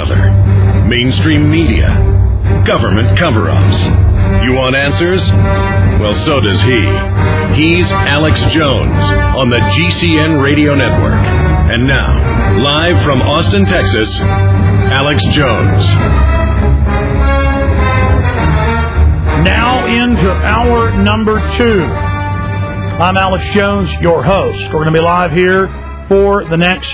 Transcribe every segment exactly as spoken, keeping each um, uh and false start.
another. Mainstream media. Government cover-ups. You want answers? Well, so does he. He's Alex Jones on the G C N Radio Network. And now, live from Austin, Texas, Alex Jones. Now into hour number two. I'm Alex Jones, your host. We're going to be live here for the next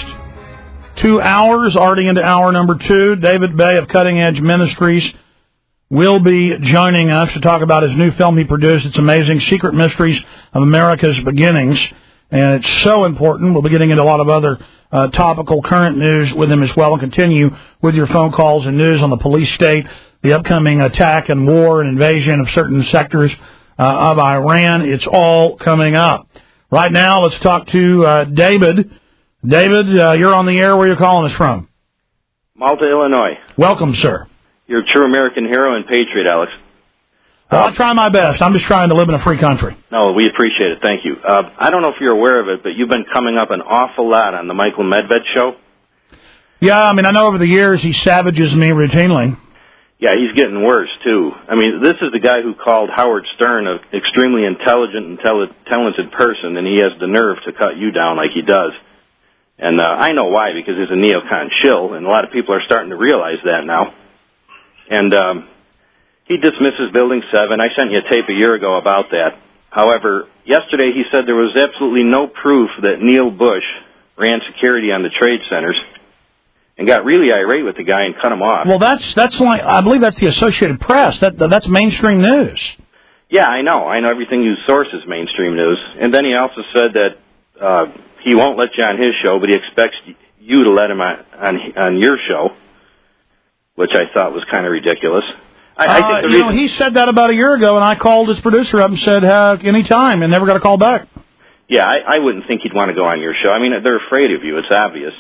two hours, already into hour number two. David Bay of Cutting Edge Ministries will be joining us to talk about his new film he produced. It's amazing, Secret Mysteries of America's Beginnings, and it's so important. We'll be getting into a lot of other uh, topical current news with him as well, and continue with your phone calls and news on the police state, the upcoming attack and war and invasion of certain sectors uh, of Iran. It's all coming up. Right now, let's talk to uh, David. David, uh, you're on the air. Where are you calling us from? Malta, Illinois. Welcome, sir. You're a true American hero and patriot, Alex. Well, I'll try my best. I'm just trying to live in a free country. No, we appreciate it. Thank you. Uh, I don't know if you're aware of it, but you've been coming up an awful lot on the Michael Medved show. Yeah, I mean, I know over the years he savages me routinely. Yeah, he's getting worse, too. I mean, this is the guy who called Howard Stern an extremely intelligent and tele- talented person, and he has the nerve to cut you down like he does. And uh, I know why, because he's a neocon shill, and a lot of people are starting to realize that now. And um, he dismisses Building seven. I sent you a tape a year ago about that. However, yesterday he said there was absolutely no proof that Neil Bush ran security on the trade centers, and got really irate with the guy and cut him off. Well, that's that's like I believe that's the Associated Press. That that's mainstream news. Yeah, I know. I know everything you source is mainstream news. And then he also said that uh, he won't let you on his show, but he expects you to let him on on, on your show, which I thought was kind of ridiculous. I, I think uh, the you reason, know, he said that about a year ago, and I called his producer up and said, uh, any time, and never got a call back. Yeah, I, I wouldn't think he'd want to go on your show. I mean, they're afraid of you. It's obvious.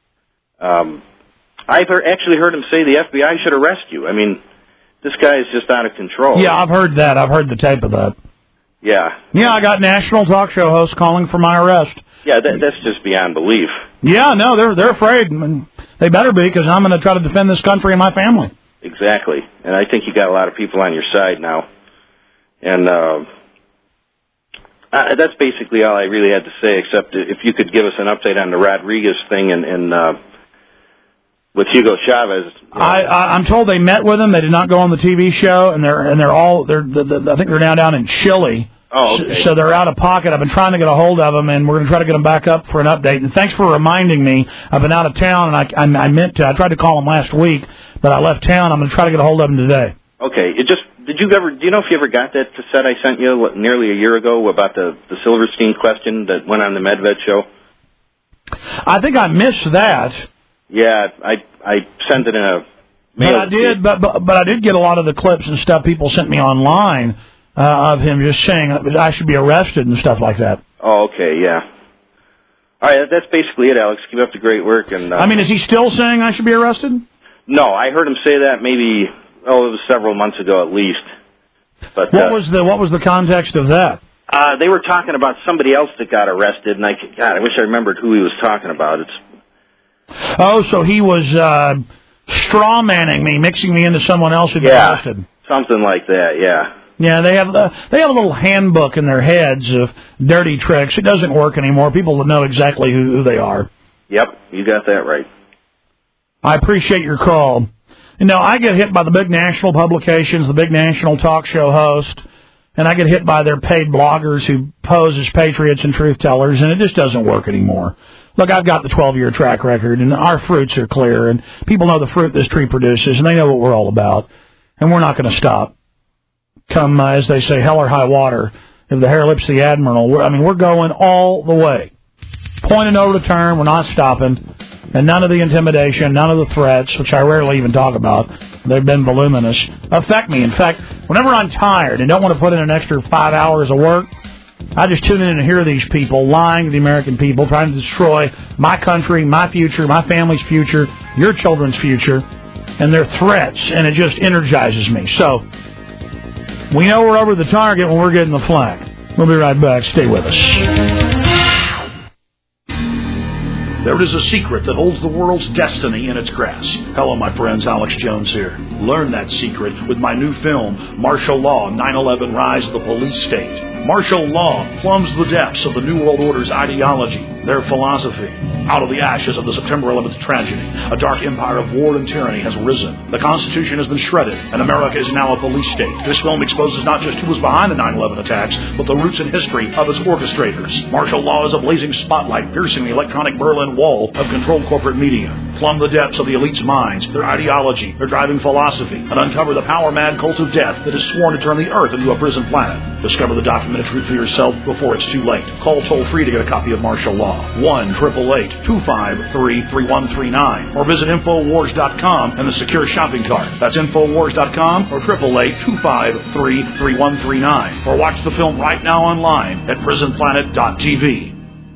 Um, I've heard, actually heard him say the F B I should arrest you. I mean, this guy is just out of control. Yeah, I've heard that. I've heard the tape of that. Yeah. Yeah, I got national talk show hosts calling for my arrest. Yeah, that, that's just beyond belief. Yeah, no, they're they're afraid. And they better be, because I'm going to try to defend this country and my family. Exactly. And I think you got a lot of people on your side now. And uh, uh, that's basically all I really had to say, except if you could give us an update on the Rodriguez thing and... and uh, with Hugo Chavez, you know. I, I, I'm told they met with him. They did not go on the T V show, and they're and they're all they're. The, the, I think they're now down in Chile. Oh, okay. So they're out of pocket. I've been trying to get a hold of them, and we're going to try to get them back up for an update. And thanks for reminding me. I've been out of town, and I I, I meant to. I tried to call them last week, but I left town. I'm going to try to get a hold of them today. Okay. It just did you ever? Do you know if you ever got that cassette I sent you what, nearly a year ago about the the Silverstein question that went on the Medved show? I think I missed that. Yeah, I I sent it in a mail. But I did, but, but but I did get a lot of the clips and stuff people sent me online uh, of him just saying I should be arrested and stuff like that. Oh, okay, yeah. All right, that's basically it, Alex. Keep up the great work. And uh, I mean, is he still saying I should be arrested? No, I heard him say that maybe oh, it was several months ago at least. But what uh, was the what was the context of that? Uh, they were talking about somebody else that got arrested, and I God, I wish I remembered who he was talking about. It's Oh, so he was uh, straw-manning me, mixing me into someone else who'd been yeah, arrested. Something like that, yeah. Yeah, they have uh, they have a little handbook in their heads of dirty tricks. It doesn't work anymore. People know exactly who, who they are. Yep, you got that right. I appreciate your call. You know, I get hit by the big national publications, the big national talk show host, and I get hit by their paid bloggers who pose as patriots and truth tellers, and it just doesn't work anymore. Look, I've got the twelve-year track record, and our fruits are clear, and people know the fruit this tree produces, and they know what we're all about, and we're not going to stop. Come, uh, as they say, hell or high water, if the hair lips the admiral. We're, I mean, we're going all the way. Point and over the turn, we're not stopping, and none of the intimidation, none of the threats, which I rarely even talk about, they've been voluminous, affect me. In fact, whenever I'm tired and don't want to put in an extra five hours of work, I just tune in and hear these people lying to the American people, trying to destroy my country, my future, my family's future, your children's future, and their threats, and it just energizes me. So, we know we're over the target when we're getting the flag. We'll be right back. Stay with us. There is a secret that holds the world's destiny in its grasp. Hello, my friends. Alex Jones here. Learn that secret with my new film, Martial Law, nine eleven Rise of the Police State. Martial law plumbs the depths of the New World Order's ideology, their philosophy. Out of the ashes of the September eleventh tragedy, a dark empire of war and tyranny has risen. The Constitution has been shredded, and America is now a police state. This film exposes not just who was behind the nine eleven attacks, but the roots and history of its orchestrators. Martial law is a blazing spotlight piercing the electronic Berlin Wall of controlled corporate media. Plumb the depths of the elite's minds, their ideology, their driving philosophy, and uncover the power-mad cult of death that is sworn to turn the Earth into a prison planet. Discover the documented truth for yourself before it's too late. Call toll-free to get a copy of Martial Law. one eight eight eight, two five three, three one three nine. Or visit Infowars dot com and the secure shopping cart. That's Infowars dot com or eight eight eight, two five three, three one three nine. Or watch the film right now online at prison planet dot t v.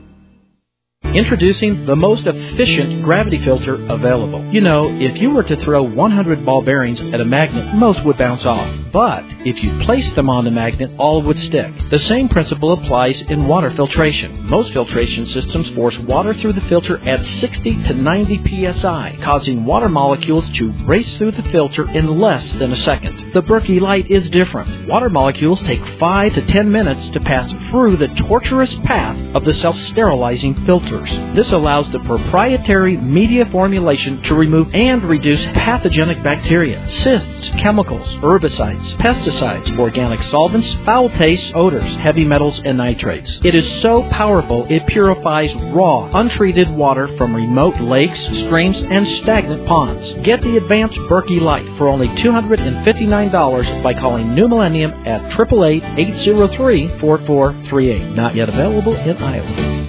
Introducing the most efficient gravity filter available. You know, if you were to throw one hundred ball bearings at a magnet, most would bounce off. But if you placed them on the magnet, all would stick. The same principle applies in water filtration. Most filtration systems force water through the filter at sixty to ninety p s i, causing water molecules to race through the filter in less than a second. The Berkey Light is different. Water molecules take five to ten minutes to pass through the tortuous path of the self-sterilizing filters. This allows the proprietary media formulation to remove and reduce pathogenic bacteria, cysts, chemicals, herbicides, pesticides, organic solvents, foul tastes, odors, heavy metals, and nitrates. It is so powerful it purifies raw, untreated water from remote lakes, streams, and stagnant ponds. Get the advanced Berkey Light for only two hundred fifty-nine dollars by calling New Millennium at eight eight eight, eight zero three, four four three eight. Not yet available in Iowa.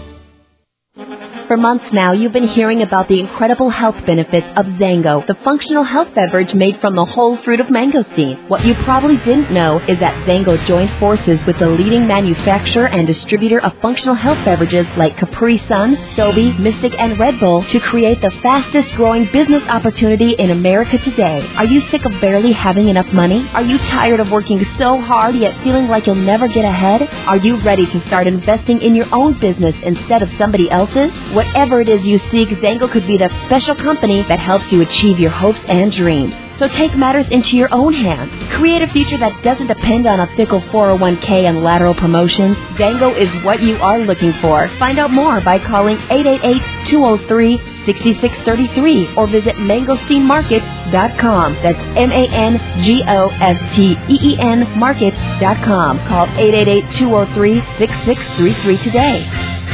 For months now, you've been hearing about the incredible health benefits of Zango, the functional health beverage made from the whole fruit of mangosteen. What you probably didn't know is that Zango joined forces with the leading manufacturer and distributor of functional health beverages like Capri Sun, Sobe, Mystic, and Red Bull to create the fastest-growing business opportunity in America today. Are you sick of barely having enough money? Are you tired of working so hard yet feeling like you'll never get ahead? Are you ready to start investing in your own business instead of somebody else's? Whatever it is you seek, Zango could be the special company that helps you achieve your hopes and dreams. So take matters into your own hands. Create a future that doesn't depend on a fickle four oh one k and lateral promotions. Zango is what you are looking for. Find out more by calling eight eight eight, two oh three, six six three three or visit mangosteen markets dot com. That's M A N G O S T E E N markets dot com. Call eight eight eight, two oh three, six six three three today.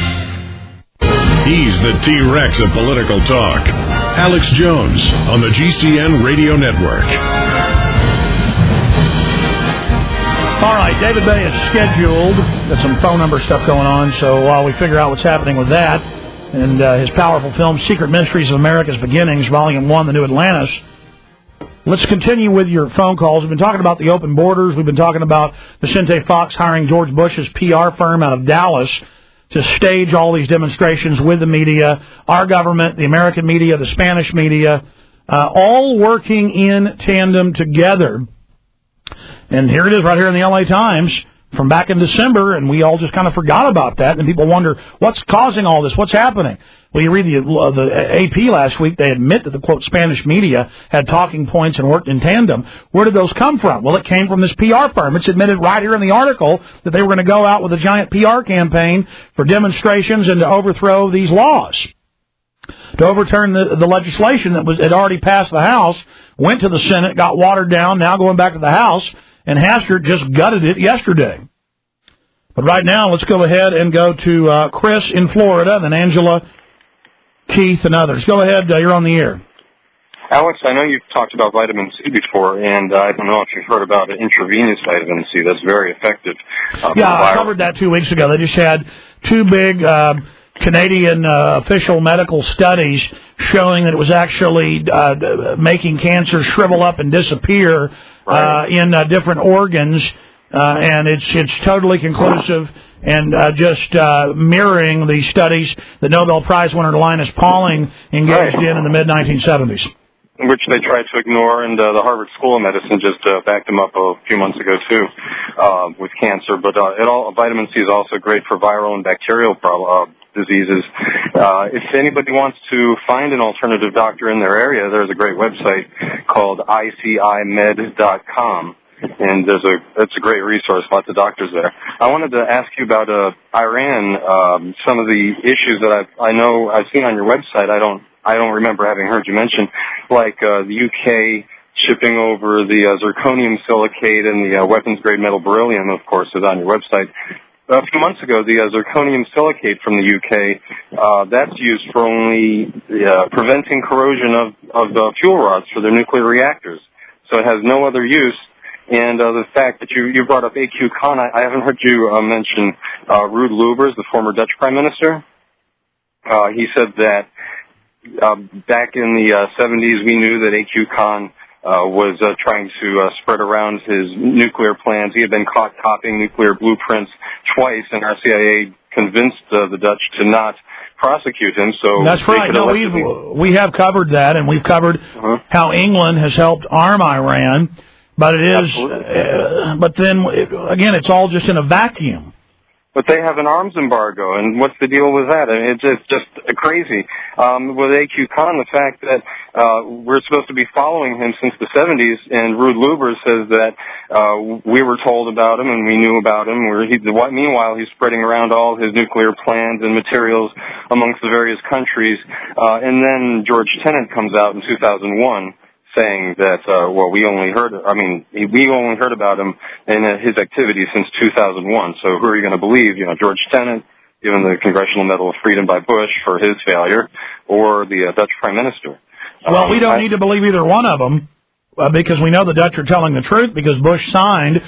He's the T-Rex of political talk. Alex Jones on the G C N Radio Network. All right, David Bay is scheduled. Got some phone number stuff going on, so while we figure out what's happening with that and uh, his powerful film, Secret Mysteries of America's Beginnings, Volume one, The New Atlantis, let's continue with your phone calls. We've been talking about the open borders. We've been talking about Vicente Fox hiring George Bush's P R firm out of Dallas to stage all these demonstrations with the media, our government, the American media, the Spanish media, uh, all working in tandem together. And here it is right here in the L A Times from back in December, and we all just kind of forgot about that. And people wonder, what's causing all this? What's happening? Well, you read the, uh, the A P last week, they admit that the, quote, Spanish media had talking points and worked in tandem. Where did those come from? Well, it came from this P R firm. It's admitted right here in the article that they were going to go out with a giant P R campaign for demonstrations and to overthrow these laws, to overturn the, the legislation that was had already passed the House, went to the Senate, got watered down, now going back to the House, and Hastert just gutted it yesterday. But right now, let's go ahead and go to uh, Chris in Florida, and then Angela, Keith, and others. Go ahead. Uh, you're on the air. Alex, I know you've talked about vitamin C before, and uh, I don't know if you've heard about intravenous vitamin C. That's very effective. Uh, yeah, I covered that two weeks ago. They just had two big uh, Canadian uh, official medical studies showing that it was actually uh, making cancer shrivel up and disappear right. uh, in uh, different organs, uh, and it's it's totally conclusive and uh, just uh, mirroring the studies that Nobel Prize winner Linus Pauling engaged right. in in the mid nineteen seventies. Which they tried to ignore, and uh, the Harvard School of Medicine just uh, backed them up a few months ago, too, uh, with cancer. But uh, it all, vitamin C is also great for viral and bacterial problem, uh, diseases. Uh, if anybody wants to find an alternative doctor in their area, there's a great website called I C I med dot com. And there's a it's a great resource, lots of doctors there. I wanted to ask you about uh, Iran. Um, some of the issues that I I know I've seen on your website. I don't I don't remember having heard you mention, like uh, the U K shipping over the uh, zirconium silicate and the uh, weapons grade metal beryllium. Of course, is on your website. A few months ago, the uh, zirconium silicate from the U K, uh, that's used for only uh, preventing corrosion of of the fuel rods for their nuclear reactors. So it has no other use. And uh, the fact that you, you brought up A Q Khan, I, I haven't heard you uh, mention uh, Ruud Lubbers, the former Dutch Prime Minister. Uh, he said that uh, back in the uh, seventies, we knew that A Q Khan uh, was uh, trying to uh, spread around his nuclear plans. He had been caught copying nuclear blueprints twice, and our C I A convinced uh, the Dutch to not prosecute him. So that's right. No, we've, we have covered that, and we've covered uh-huh. how England has helped arm Iran. But it is, uh, but then, it, again, it's all just in a vacuum. But they have an arms embargo, and what's the deal with that? I mean, it's just, just crazy. Um, with A Q Khan, the fact that uh, we're supposed to be following him since the seventies, and Ruud Lubbers says that uh, we were told about him and we knew about him. Where he, meanwhile, he's spreading around all his nuclear plans and materials amongst the various countries. Uh, and then George Tenet comes out in two thousand one. Saying that, uh, well, we only heard, I mean, we only heard about him and uh, his activities since two thousand one. So who are you going to believe? You know, George Tenet, given the Congressional Medal of Freedom by Bush for his failure, or the uh, Dutch Prime Minister? Well, um, we don't I, need to believe either one of them uh, because we know the Dutch are telling the truth because Bush signed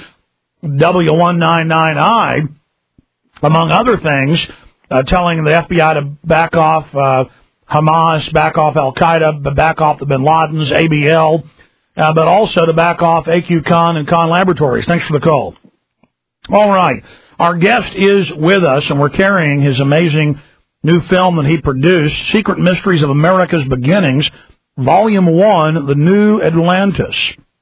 W one ninety-nine I, among other things, uh, telling the F B I to back off uh Hamas, back off Al-Qaeda, back off the Bin Ladens, A B L, uh, but also to back off A Q Khan and Khan Laboratories. Thanks for the call. All right. Our guest is with us, and we're carrying his amazing new film that he produced, Secret Mysteries of America's Beginnings, Volume one, The New Atlantis.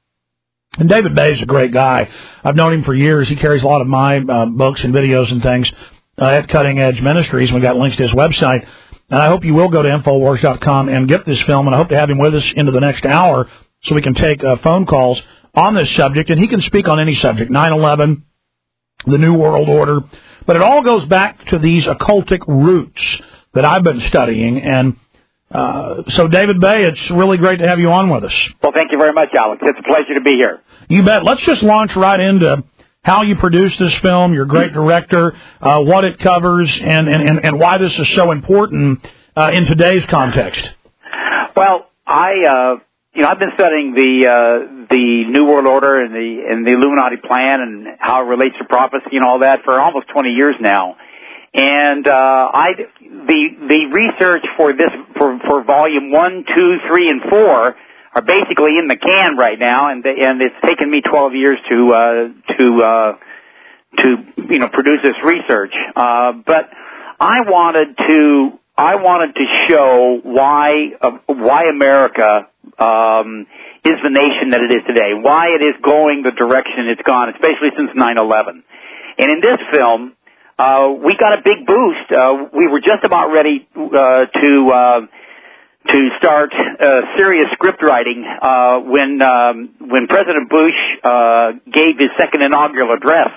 And David Bay is a great guy. I've known him for years. He carries a lot of my uh, books and videos and things uh, at Cutting Edge Ministries, and we've got links to his website. And I hope you will go to Infowars dot com and get this film, and I hope to have him with us into the next hour so we can take uh, phone calls on this subject, and he can speak on any subject, nine eleven, the New World Order. But it all goes back to these occultic roots that I've been studying. And uh, so, David Bay, it's really great to have you on with us. Well, thank you very much, Alex. It's a pleasure to be here. You bet. Let's just launch right into how you produced this film, your great director, uh, what it covers, and, and, and why this is so important uh, in today's context. Well, I, uh, you know, I've been studying the uh, the New World Order and the and the Illuminati plan and how it relates to prophecy and all that for almost twenty years now. And uh, I, the the research for this for for volume one, two, three, and four are basically in the can right now, and and it's taken me twelve years to uh, to uh, to you know produce this research. Uh, but I wanted to I wanted to show why uh, why America um, is the nation that it is today, why it is going the direction it's gone, especially since nine eleven. And in this film, uh, we got a big boost. Uh, we were just about ready uh, to. Uh, to start uh, serious script writing uh, when um, when President Bush uh, gave his second inaugural address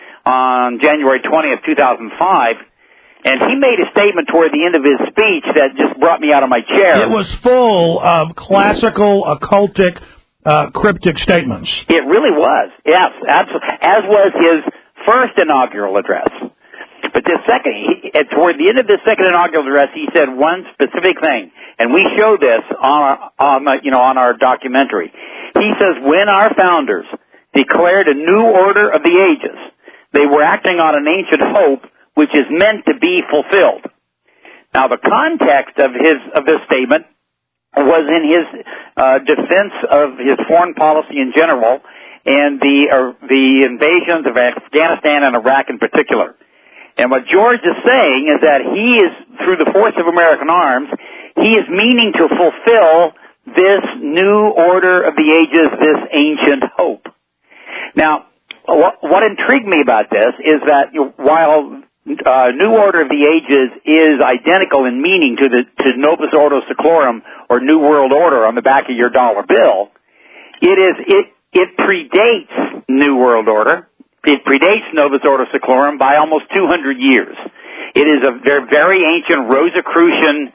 on January twentieth, two thousand five, and he made a statement toward the end of his speech that just brought me out of my chair. It was full of classical, occultic, uh, cryptic statements. It really was, yes, absolutely, as was his first inaugural address. But this second, he, toward the end of this second inaugural address, he said one specific thing, and we show this on our, on the, you know, on our documentary. He says, when our founders declared a new order of the ages, they were acting on an ancient hope which is meant to be fulfilled. Now, the context of his of this statement was in his uh, defense of his foreign policy in general and the uh, the invasions of Afghanistan and Iraq in particular. And what George is saying is that he is, through the force of American arms, he is meaning to fulfill this new order of the ages, this ancient hope. Now, what, what intrigued me about this is that while uh, New Order of the Ages is identical in meaning to the to Novus Ordo Seclorum or New World Order on the back of your dollar bill. It is it it predates New World Order. It predates Novus Ordo Seclorum by almost two hundred years. It is a very, very ancient Rosicrucian,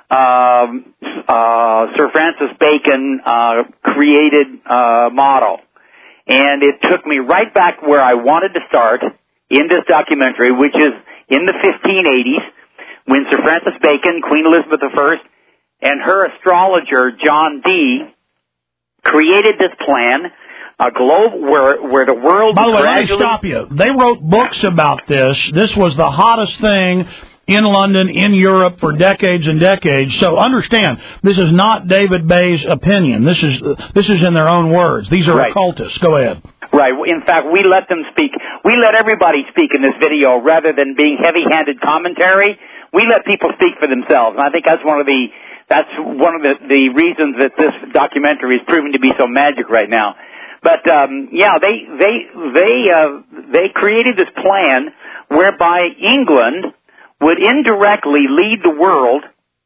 um, uh, Sir Francis Bacon uh, created uh, model. And it took me right back where I wanted to start in this documentary, which is in the fifteen eighties, when Sir Francis Bacon, Queen Elizabeth the First, and her astrologer, John Dee, created this plan, a globe where where the world. By the way, gradually... let me stop you. They wrote books about this. This was the hottest thing in London, in Europe, for decades and decades. So understand, this is not David Bay's opinion. This is this is in their own words. These are right. occultists. Go ahead. Right. In fact, we let them speak. We let everybody speak in this video rather than being heavy-handed commentary. We let people speak for themselves, and I think that's one of the that's one of the, the reasons that this documentary is proving to be so magic right now. But um, yeah, they they they uh, they created this plan whereby England would indirectly lead the world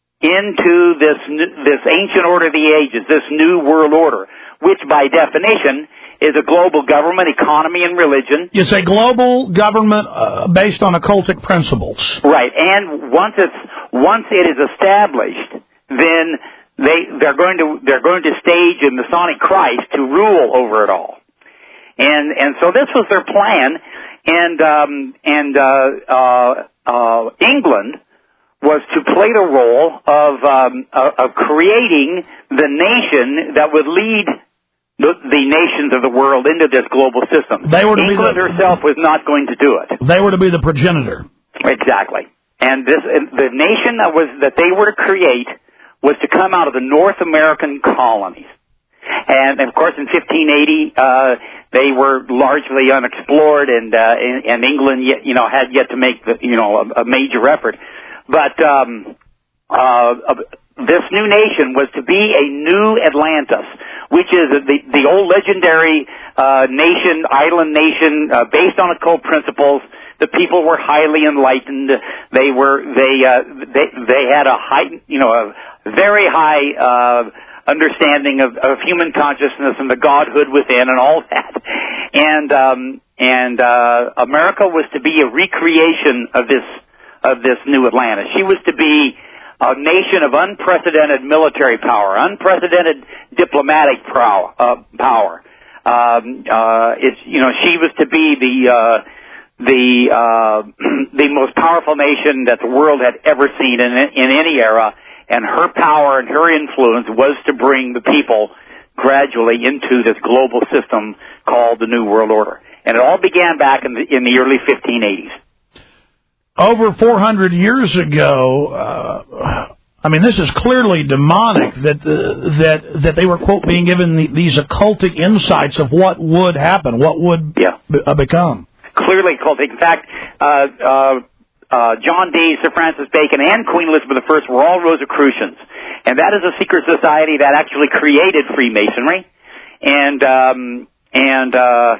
into this this ancient order of the ages, this new world order, which by definition is a global government, economy, and religion. It's a global government uh, based on occultic principles. Right, and once it's once it is established, then they they're going to they're going to stage a Masonic Christ to rule over it all. And and so this was their plan, and um, and uh, uh, uh, England was to play the role of um, of creating the nation that would lead The, the nations of the world into this global system. They were to England be the, herself was not going to do it. They were to be the progenitor. Exactly. And this, the nation that was that they were to create was to come out of the North American colonies. And, and of course, in fifteen eighty, uh, they were largely unexplored, and uh, and, and England, yet, you know, had yet to make the, you know a, a major effort. But um, uh, this new nation was to be a new Atlantis, which is the the old legendary uh, nation, island nation, uh, based on occult principles. The people were highly enlightened. They were they uh, they they had a high, you know, a very high uh, understanding of, of human consciousness and the godhood within, and all that. And um, and uh, America was to be a recreation of this of this new Atlantis. She was to be a nation of unprecedented military power, unprecedented diplomatic prow, uh, power. Um, uh, it's you know she was to be the uh, the uh, the most powerful nation that the world had ever seen in in any era, and her power and her influence was to bring the people gradually into this global system called the New World Order. And it all began back in the in the early fifteen eighties. Over four hundred years ago, uh, I mean, this is clearly demonic that uh, that that they were, quote, being given the, these occultic insights of what would happen, what would yeah. be, uh, become. Clearly occultic. In fact, uh, uh, uh, John Dee, Sir Francis Bacon, and Queen Elizabeth the First were all Rosicrucians. And that is a secret society that actually created Freemasonry. And, um, and uh,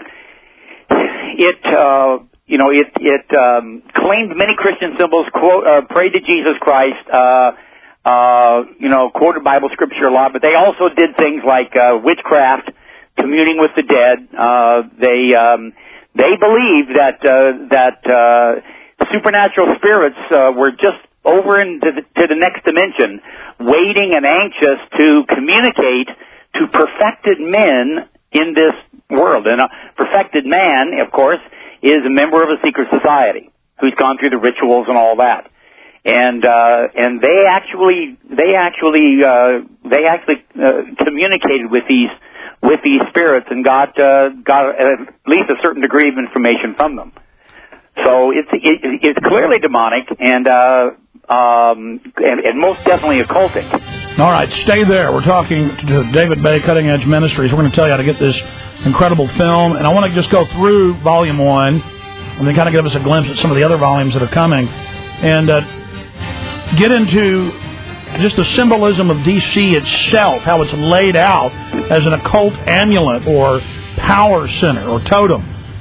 it... Uh, You know, it it um, claimed many Christian symbols, quote, uh, prayed to Jesus Christ, uh, uh, you know, quoted Bible scripture a lot, but they also did things like uh, witchcraft, communing with the dead. Uh, they um, they believed that uh, that uh, supernatural spirits uh, were just over into the, to the next dimension, waiting and anxious to communicate to perfected men in this world. And a perfected man, of course, is a member of a secret society who's gone through the rituals and all that, and uh, and they actually they actually uh, they actually uh, communicated with these with these spirits and got uh, got at least a certain degree of information from them. So it's it, it's clearly demonic and uh, um, and, and most definitely occultic. All right, stay there. We're talking to David Bay, Cutting Edge Ministries. We're going to tell you how to get this incredible film, and I want to just go through volume one and then kind of give us a glimpse at some of the other volumes that are coming, and uh, get into just the symbolism of D C itself, how it's laid out as an occult amulet or power center or totem.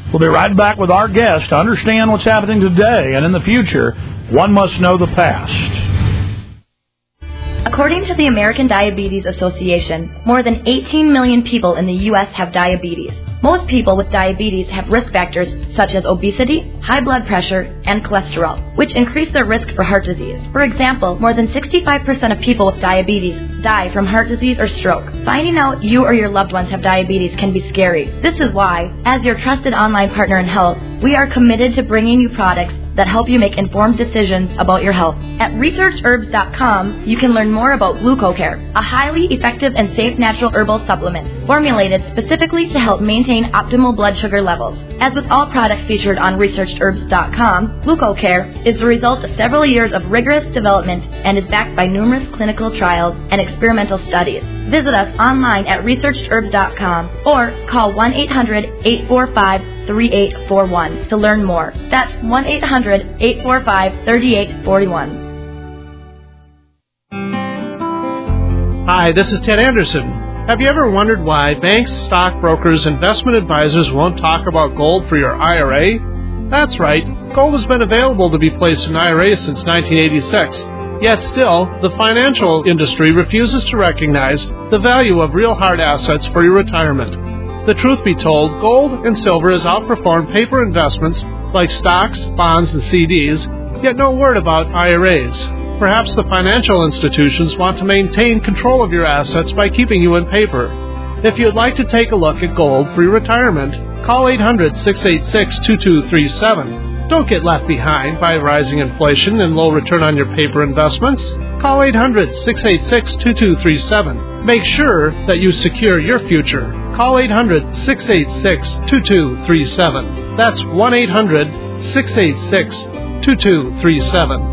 We'll be right back with our guest to understand what's happening today and in the future. One must know the past. According to the American Diabetes Association, more than eighteen million people in the U S have diabetes. Most people with diabetes have risk factors such as obesity, high blood pressure, and cholesterol, which increase their risk for heart disease. For example, more than sixty-five percent of people with diabetes die from heart disease or stroke. Finding out you or your loved ones have diabetes can be scary. This is why, as your trusted online partner in health, we are committed to bringing you products that help you make informed decisions about your health. At research herbs dot com, you can learn more about GlucoCare, a highly effective and safe natural herbal supplement formulated specifically to help maintain optimal blood sugar levels. As with all products featured on research herbs dot com, GlucoCare is the result of several years of rigorous development and is backed by numerous clinical trials and experimental studies. Visit us online at research herbs dot com or call one eight hundred eight four five three eight four one to learn more. That's one eight hundred eight four five three eight four one. Hi, this is Ted Anderson. Have you ever wondered why banks, stockbrokers, investment advisors won't talk about gold for your I R A? That's right. Gold has been available to be placed in I R As since nineteen eighty-six. Yet still, the financial industry refuses to recognize the value of real hard assets for your retirement. The truth be told, gold and silver has outperformed paper investments like stocks, bonds, and C Ds, yet no word about I R As. Perhaps the financial institutions want to maintain control of your assets by keeping you in paper. If you'd like to take a look at gold for your retirement, call eight hundred six eight six two two three seven. Don't get left behind by rising inflation and low return on your paper investments. Call eight hundred six eight six two two three seven. Make sure that you secure your future. Call eight hundred six eight six two two three seven. That's one eight hundred six eight six two two three seven.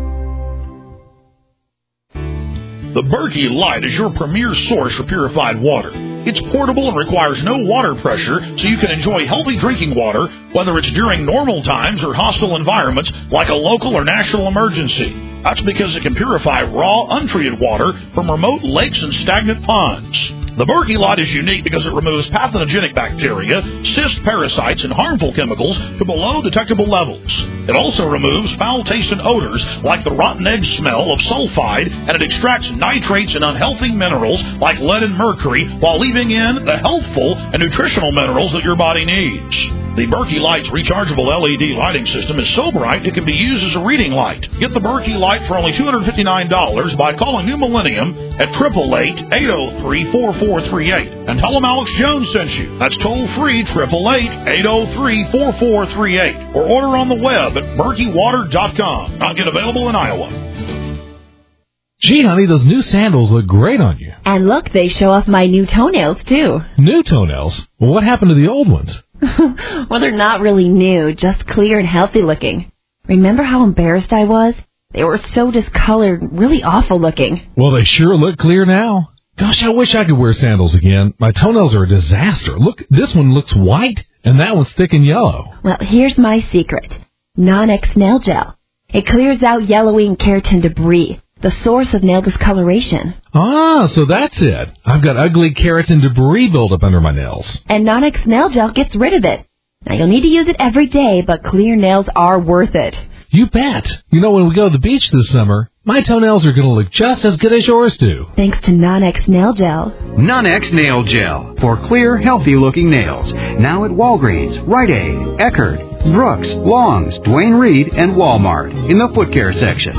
The Berkey Light is your premier source for purified water. It's portable and requires no water pressure, so you can enjoy healthy drinking water, whether it's during normal times or hostile environments like a local or national emergency. That's because it can purify raw, untreated water from remote lakes and stagnant ponds. The Berkey Light is unique because it removes pathogenic bacteria, cyst parasites, and harmful chemicals to below detectable levels. It also removes foul-tasting odors like the rotten egg smell of sulfide, and it extracts nitrates and unhealthy minerals like lead and mercury while leaving in the healthful and nutritional minerals that your body needs. The Berkey Light's rechargeable L E D lighting system is so bright it can be used as a reading light. Get the Berkey Light for only two hundred fifty-nine dollars by calling New Millennium at eight eight eight, eight oh three, four four three eight and tell them Alex Jones sent you. That's toll free, eight eight eight, eight oh three, four four three eight, or order on the web at berkey water dot com. Not yet available in Iowa. Gee, honey, those new sandals look great on you. And look, they show off my new toenails, too. New toenails? Well, what happened to the old ones? Well, they're not really new, just clear and healthy looking. Remember how embarrassed I was? They were so discolored, really awful looking. Well, they sure look clear now. Gosh, I wish I could wear sandals again. My toenails are a disaster. Look, this one looks white, and that one's thick and yellow. Well, here's my secret. Non-X Nail Gel. It clears out yellowing and keratin debris, the source of nail discoloration. Ah, so that's it. I've got ugly keratin debris buildup under my nails. And Non-X Nail Gel gets rid of it. Now, you'll need to use it every day, but clear nails are worth it. You bet. You know, when we go to the beach this summer, my toenails are going to look just as good as yours do. Thanks to Non-X Nail Gel. Non-X Nail Gel for clear, healthy-looking nails. Now at Walgreens, Rite Aid, Eckerd, Brooks, Long's, Duane Reade, and Walmart in the foot care section.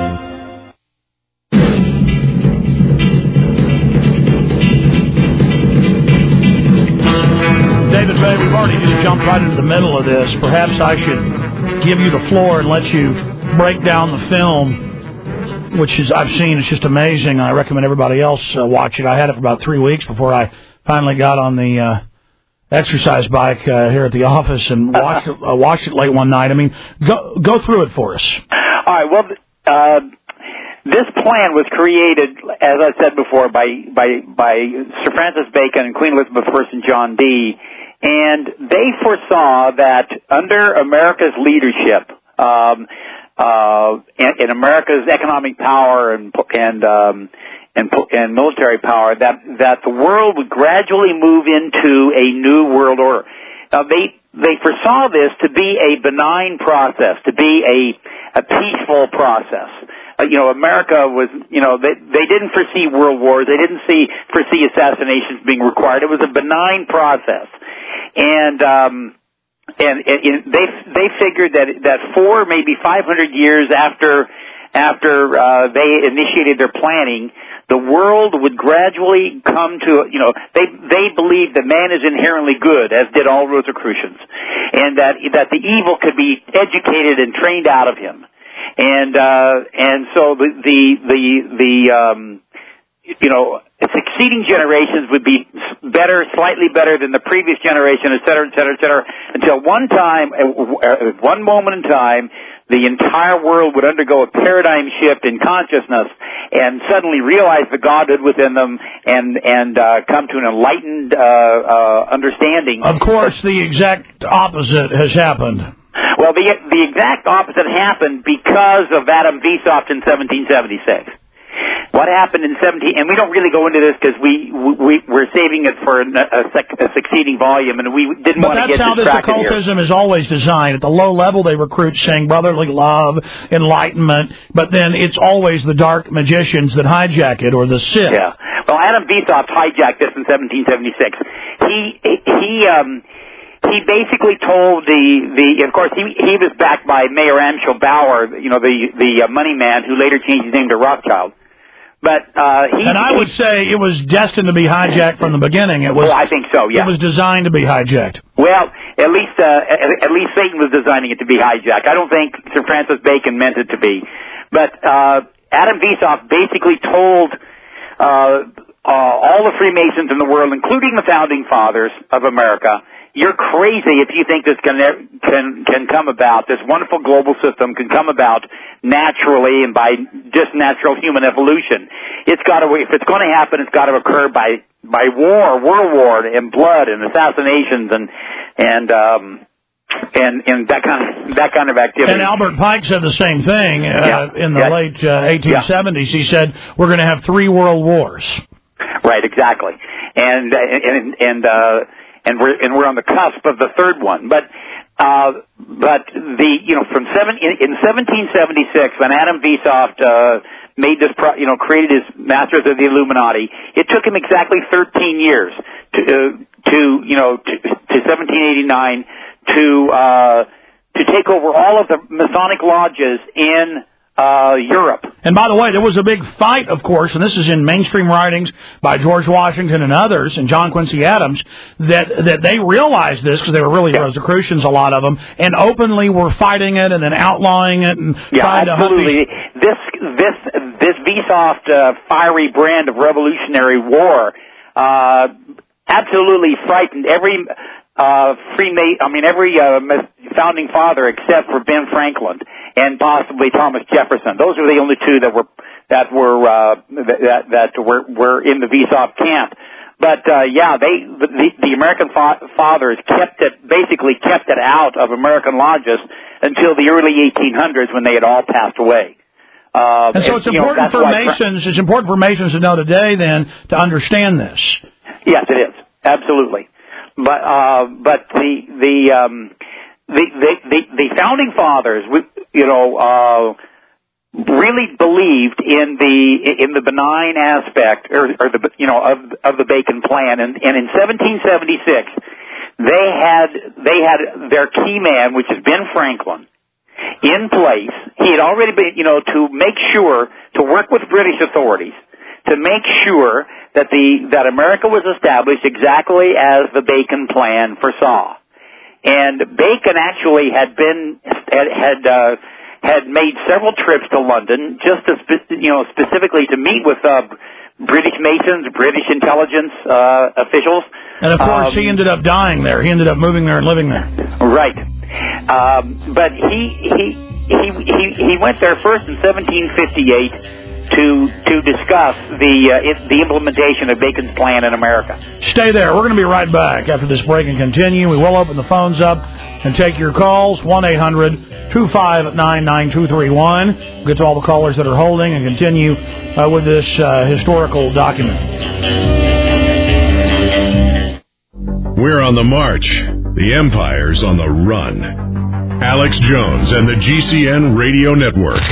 David Ray, we've already just jumped right into the middle of this. Perhaps I should give you the floor and let you break down the film, which is I've seen. It's just amazing. I recommend everybody else uh, watch it. I had it for about three weeks before I finally got on the uh, exercise bike uh, here at the office and watched it, uh, watched it late one night. I mean, go go through it for us. All right. Well, uh, this plan was created, as I said before, by by by Sir Francis Bacon and Queen Elizabeth the First and John Dee, and they foresaw that under America's leadership, um, uh, in, in America's economic power and and um, and, and military power, that that the world would gradually move into a new world order. uh, they they foresaw this to be a benign process, to be a a peaceful process. Uh, you know, America was, you know, they they didn't foresee world wars. They didn't see foresee assassinations being required. It was a benign process, and um, and, and they they figured that that four, maybe five hundred years after after uh, they initiated their planning, the world would gradually come to, you know, they they believed that man is inherently good, as did all Rosicrucians, and that that the evil could be educated and trained out of him, and uh, and so the the the, the um, you know, succeeding generations would be better, slightly better than the previous generation, et cetera, et cetera, et cetera, until one time, at one moment in time, the entire world would undergo a paradigm shift in consciousness and suddenly realize the godhood within them and and uh, come to an enlightened uh, uh, understanding. Of course, the exact opposite has happened. Well, the the exact opposite happened because of Adam Weishaupt in seventeen seventy-six. What happened in seventeen, and we don't really go into this because we, we, we're saving it for a, a, sec, a succeeding volume, and we didn't but want to get distracted here. But that's how this occultism is always designed. At the low level, they recruit saying brotherly love, enlightenment, but then it's always the dark magicians that hijack it, or the Sith. Yeah. Well, Adam Weishaupt hijacked this in seventeen seventy-six. He, he, um... He basically told the, the, of course, he, he was backed by Mayer Amschel Bauer, you know, the, the uh, money man who later changed his name to Rothschild. But, uh, he... And I would say it was destined to be hijacked from the beginning. It was. Oh, I think so, yeah. It was designed to be hijacked. Well, at least, uh, at, at least Satan was designing it to be hijacked. I don't think Sir Francis Bacon meant it to be. But, uh, Adam Weishaupt basically told, uh, uh, all the Freemasons in the world, including the Founding Fathers of America, you're crazy if you think this can can can come about. This wonderful global system can come about naturally and by just natural human evolution. It's got to, if it's going to happen, it's got to occur by by war, world war, and blood and assassinations and and um and and that kind of that kind of activity. And Albert Pike said the same thing uh, yeah. in the yeah. late uh, eighteen seventies. Yeah. He said we're going to have three world wars. Right, exactly, and and and. uh And we're and we're on the cusp of the third one, but uh, but the you know from seven in, in seventeen seventy-six when Adam Weishaupt uh, made this pro, you know created his Masters of the Illuminati, it took him exactly thirteen years to uh, to you know to, to seventeen eighty-nine to uh, to take over all of the Masonic lodges in uh, Europe. And by the way, there was a big fight, of course, and this is in mainstream writings by George Washington and others, and John Quincy Adams, that that they realized this because they were really yeah. Rosicrucians, a lot of them, and openly were fighting it and then outlawing it and yeah, trying absolutely. to hunt these... This this this Weishaupt uh, fiery brand of revolutionary war uh, absolutely frightened every uh, Freemason. I mean, every uh, founding father except for Ben Franklin and possibly Thomas Jefferson. Those were the only two that were that were uh, that that were were in the Weishaupt camp. But uh, yeah, they the, the American fa- fathers kept it basically kept it out of American lodges until the early eighteen hundreds when they had all passed away. Uh, and so it's and, important know, for Masons. It's important for Masons to know today, then, to understand this. Yes, it is absolutely. But uh, but the the um, the, the the the founding fathers, you know, uh, really believed in the in the benign aspect, or, or the you know of of the Bacon plan, and, and in seventeen seventy-six they had they had their key man, which is Ben Franklin, in place. He had already been, you know, to make sure to work with British authorities to make sure that the that America was established exactly as the Bacon plan foresaw. And Bacon actually had been had had, uh, had made several trips to London, just to spe- you know specifically to meet with uh, British Masons, British intelligence uh, officials. And of course, um, he ended up dying there. He ended up moving there and living there. Right, um, but he he he he he went there first in seventeen fifty-eight. To to discuss the uh, it, the implementation of Bacon's plan in America. Stay there. We're going to be right back after this break and continue. We will open the phones up and take your calls. one eight hundred two five nine nine two three one. We'll get to all the callers that are holding and continue uh, with this uh, historical document. We're on the march. The empire's on the run. Alex Jones and the G C N Radio Network.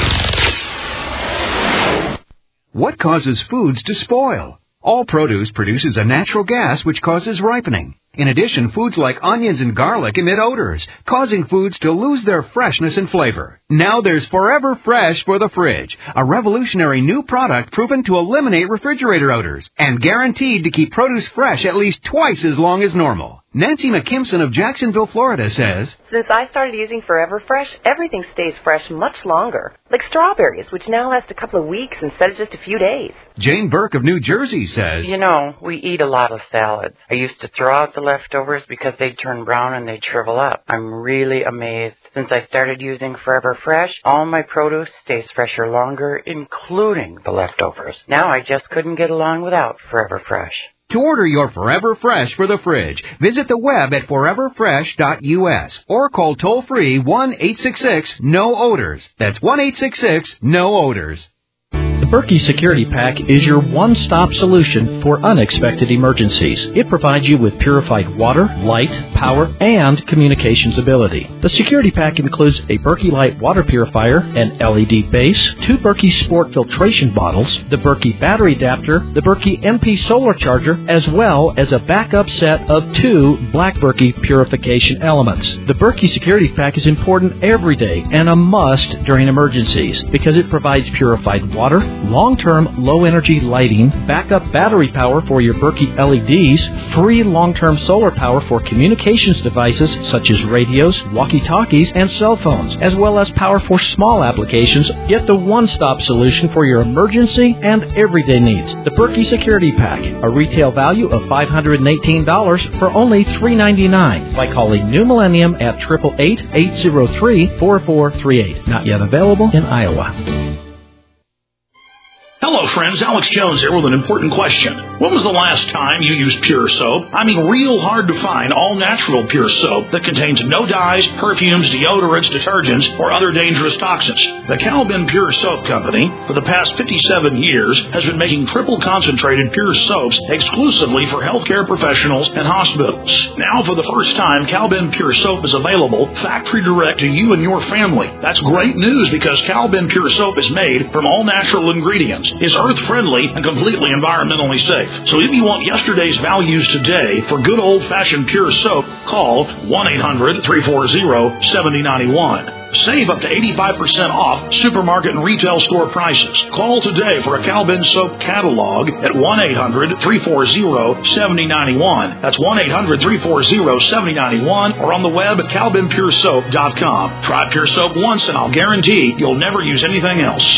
What causes foods to spoil? All produce produces a natural gas which causes ripening. In addition, foods like onions and garlic emit odors, causing foods to lose their freshness and flavor. Now there's Forever Fresh for the fridge, a revolutionary new product proven to eliminate refrigerator odors and guaranteed to keep produce fresh at least twice as long as normal. Nancy McKimson of Jacksonville, Florida says, Since I started using Forever Fresh, everything stays fresh much longer. Like strawberries, which now last a couple of weeks instead of just a few days. Jane Burke of New Jersey says, You know, we eat a lot of salads. I used to throw out the leftovers because they'd turn brown and they'd shrivel up. I'm really amazed. Since I started using Forever Fresh, all my produce stays fresher longer, including the leftovers. Now I just couldn't get along without Forever Fresh. To order your Forever Fresh for the fridge, visit the web at forever fresh dot U S or call toll-free one eight six six N O odors. That's one eight six six N O odors. The Berkey Security Pack is your one-stop solution for unexpected emergencies. It provides you with purified water, light, power, and communications ability. The Security Pack includes a Berkey Light water purifier, an L E D base, two Berkey Sport filtration bottles, the Berkey battery adapter, the Berkey M P solar charger, as well as a backup set of two Black Berkey purification elements. The Berkey Security Pack is important every day and a must during emergencies because it provides purified water, long-term low-energy lighting, backup battery power for your Berkey L E Ds, free long-term solar power for communications devices such as radios, walkie-talkies, and cell phones, as well as power for small applications. Get the one-stop solution for your emergency and everyday needs. The Berkey Security Pack, a retail value of five hundred eighteen dollars for only three ninety-nine by calling New Millennium at eight eight eight, eight zero three, four four three eight. Not yet available in Iowa. Hello, friends. Alex Jones here with an important question. When was the last time you used Pure Soap? I mean, real hard to find all-natural Pure Soap that contains no dyes, perfumes, deodorants, detergents, or other dangerous toxins. The Calvin Pure Soap Company, for the past fifty-seven years, has been making triple-concentrated Pure Soaps exclusively for healthcare professionals and hospitals. Now, for the first time, Calvin Pure Soap is available factory direct to you and your family. That's great news because Calvin Pure Soap is made from all-natural ingredients, is earth-friendly, and completely environmentally safe. So if you want yesterday's values today for good old-fashioned Pure Soap, call one eight hundred, three four zero, seven zero nine one. Save up to eighty-five percent off supermarket and retail store prices. Call today for a Calvin Soap catalog at one eight hundred, three four zero, seven zero nine one. That's one eight hundred, three four zero, seven zero nine one, or on the web at calvin pure soap dot com. Try Pure Soap once and I'll guarantee you'll never use anything else.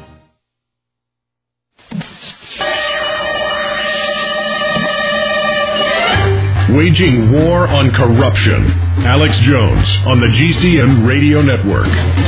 Waging war on corruption. Alex Jones on the G C N Radio Network.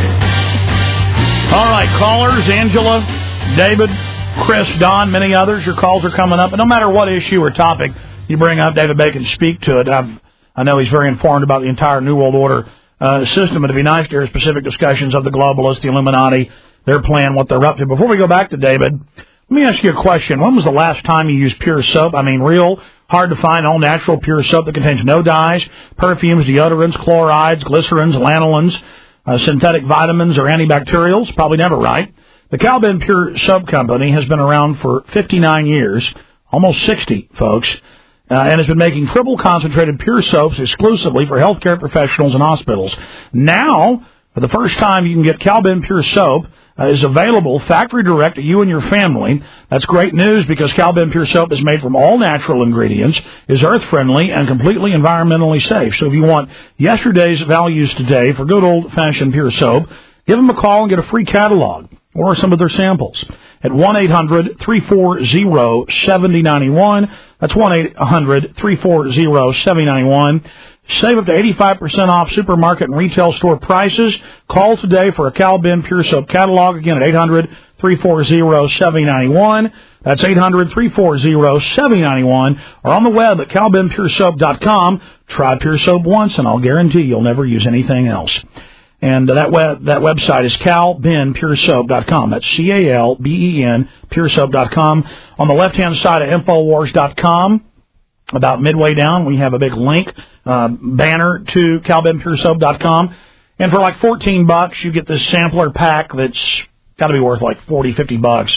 All right, callers, Angela, David, Chris, Don, many others, your calls are coming up. And no matter what issue or topic you bring up, David Bacon speak to it. I've, I know he's very informed about the entire New World Order uh, system. It'd be nice to hear specific discussions of the globalists, the Illuminati, their plan, what they're up to. Before we go back to David, let me ask you a question. When was the last time you used Pure Soap? I mean, real, hard-to-find, all-natural Pure Soap that contains no dyes, perfumes, deodorants, chlorides, glycerins, lanolins, uh, synthetic vitamins, or antibacterials? Probably never, right? The Calvin Pure Soap Company has been around for fifty-nine years, almost sixty, folks, uh, and has been making triple-concentrated Pure Soaps exclusively for healthcare professionals and hospitals. Now, for the first time, you can get Calvin Pure Soap Uh, is available factory direct to you and your family. That's great news because Calvin Pure Soap is made from all natural ingredients, is earth-friendly, and completely environmentally safe. So if you want yesterday's values today for good old-fashioned Pure Soap, give them a call and get a free catalog or some of their samples at one eight hundred, three four zero, seven zero nine one. That's one eight hundred, three four zero, seven zero nine one. Save up to eighty-five percent off supermarket and retail store prices. Call today for a Calvin Pure Soap catalog. Again, at eight hundred, three four zero, seven zero nine one. That's eight hundred, three four zero, seven zero nine one. Or on the web at calvin pure soap dot com. Try Pure Soap once, and I'll guarantee you'll never use anything else. And that web, that website is calvin pure soap dot com. That's C A L B E N, pure soap dot com. On the left-hand side of infowars dot com, about midway down, we have a big link, uh, banner to cal ben pure soap dot com. And for like fourteen bucks, you get this sampler pack that's got to be worth like forty, fifty bucks.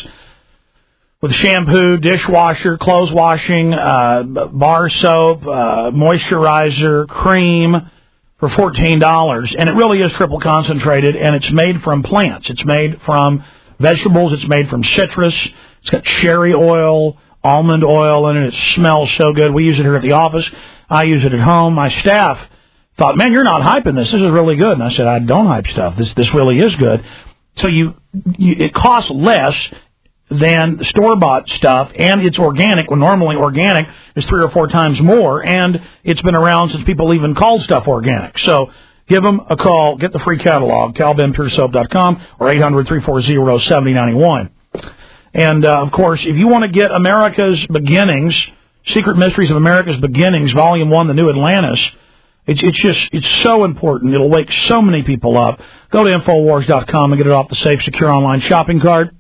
With shampoo, dishwasher, clothes washing, uh, bar soap, uh, moisturizer, cream for fourteen dollars. And it really is triple concentrated, and it's made from plants. It's made from vegetables. It's made from citrus. It's got cherry oil, almond oil in it. It smells so good. We use it here at the office. I use it at home. My staff thought, man, you're not hyping this. This is really good. And I said, I don't hype stuff. This this really is good. So you, you it costs less than store-bought stuff, and it's organic, when normally organic is three or four times more, and it's been around since people even called stuff organic. So give them a call. Get the free catalog, cal ben pure soap dot com, or eight hundred, three four zero, seven zero nine one. And, uh, of course, if you want to get America's Beginnings, Secret Mysteries of America's Beginnings, Volume one, The New Atlantis, it's, it's just, it's so important. It'll wake so many people up. Go to infowars dot com and get it off the safe, secure online shopping cart.